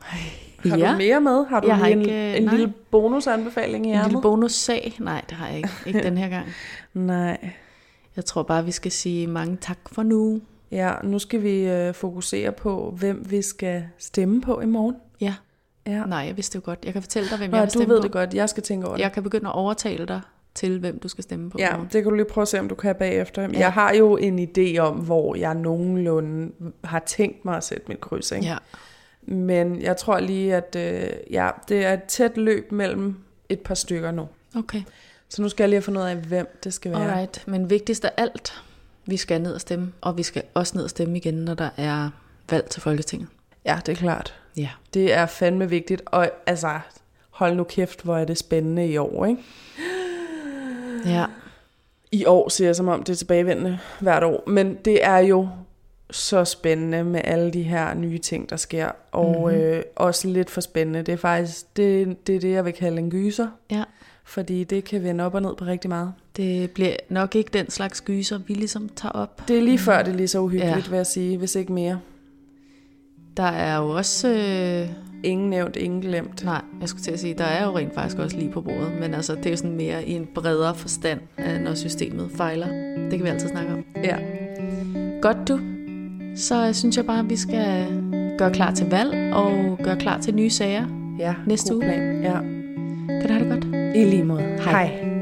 [SPEAKER 5] Har
[SPEAKER 4] Ja.
[SPEAKER 5] du mere med? Har du
[SPEAKER 4] Jeg har
[SPEAKER 5] lige en,
[SPEAKER 4] ikke-
[SPEAKER 5] en
[SPEAKER 4] nej.
[SPEAKER 5] lille bonusanbefaling i
[SPEAKER 4] En lille
[SPEAKER 5] ærmet?
[SPEAKER 4] bonussag? Nej, det har jeg ikke. Ikke den her gang.
[SPEAKER 5] Nej.
[SPEAKER 4] Jeg tror bare, vi skal sige mange tak for nu.
[SPEAKER 5] Ja, nu skal vi øh, fokusere på, hvem vi skal stemme på i morgen.
[SPEAKER 4] Ja.
[SPEAKER 5] Ja.
[SPEAKER 4] Nej, jeg vidste jo godt. Jeg kan fortælle dig, hvem
[SPEAKER 5] Nå,
[SPEAKER 4] jeg vil
[SPEAKER 5] du
[SPEAKER 4] stemme
[SPEAKER 5] ved
[SPEAKER 4] på.
[SPEAKER 5] det godt. Jeg skal tænke over det.
[SPEAKER 4] Jeg kan begynde at overtale dig til, hvem du skal stemme på.
[SPEAKER 5] Ja,
[SPEAKER 4] Morgen.
[SPEAKER 5] det kan du lige prøve at se, om du kan bagefter.
[SPEAKER 4] Ja.
[SPEAKER 5] Jeg har jo en idé om, hvor jeg nogenlunde har tænkt mig at sætte mit kryds, ikke?
[SPEAKER 4] Ja.
[SPEAKER 5] Men jeg tror lige, at øh, ja, det er et tæt løb mellem et par stykker nu.
[SPEAKER 4] Okay.
[SPEAKER 5] Så nu skal jeg lige have fundet ud af, hvem det skal være.
[SPEAKER 4] Alright. Men vigtigst af alt, Vi skal ned og stemme, og vi skal også ned og stemme igen, når der er valg til Folketinget.
[SPEAKER 5] Ja, det er klart.
[SPEAKER 4] Ja.
[SPEAKER 5] Det er fandme vigtigt, og altså, hold nu kæft, hvor er det spændende i år, ikke?
[SPEAKER 4] Ja.
[SPEAKER 5] I år ser jeg som om, det er tilbagevendende hvert år, men det er jo så spændende med alle de her nye ting, der sker, og mm-hmm. øh, også lidt for spændende. Det er faktisk det, det, er det jeg vil kalde en gyser,
[SPEAKER 4] Ja.
[SPEAKER 5] fordi det kan vende op og ned på rigtig meget.
[SPEAKER 4] Det bliver nok ikke den slags gyser, vi ligesom tager op.
[SPEAKER 5] Det er lige før, det er lige så uhyggeligt,
[SPEAKER 4] Ja.
[SPEAKER 5] vil jeg sige, hvis ikke mere.
[SPEAKER 4] Der er jo også... Øh...
[SPEAKER 5] Ingen nævnt, ingen glemt.
[SPEAKER 4] Nej, jeg skulle til at sige, der er jo rent faktisk også lige på bordet, men altså, det er jo sådan mere i en bredere forstand, når systemet fejler. Det kan vi altid snakke om.
[SPEAKER 5] Ja.
[SPEAKER 4] Godt du. Så synes jeg bare, at vi skal gøre klar til valg og gøre klar til nye sager
[SPEAKER 5] Ja,
[SPEAKER 4] næste
[SPEAKER 5] god
[SPEAKER 4] uge.
[SPEAKER 5] plan. Ja.
[SPEAKER 4] Kan du have det godt?
[SPEAKER 5] I lige måde.
[SPEAKER 4] Hej.
[SPEAKER 5] Hej.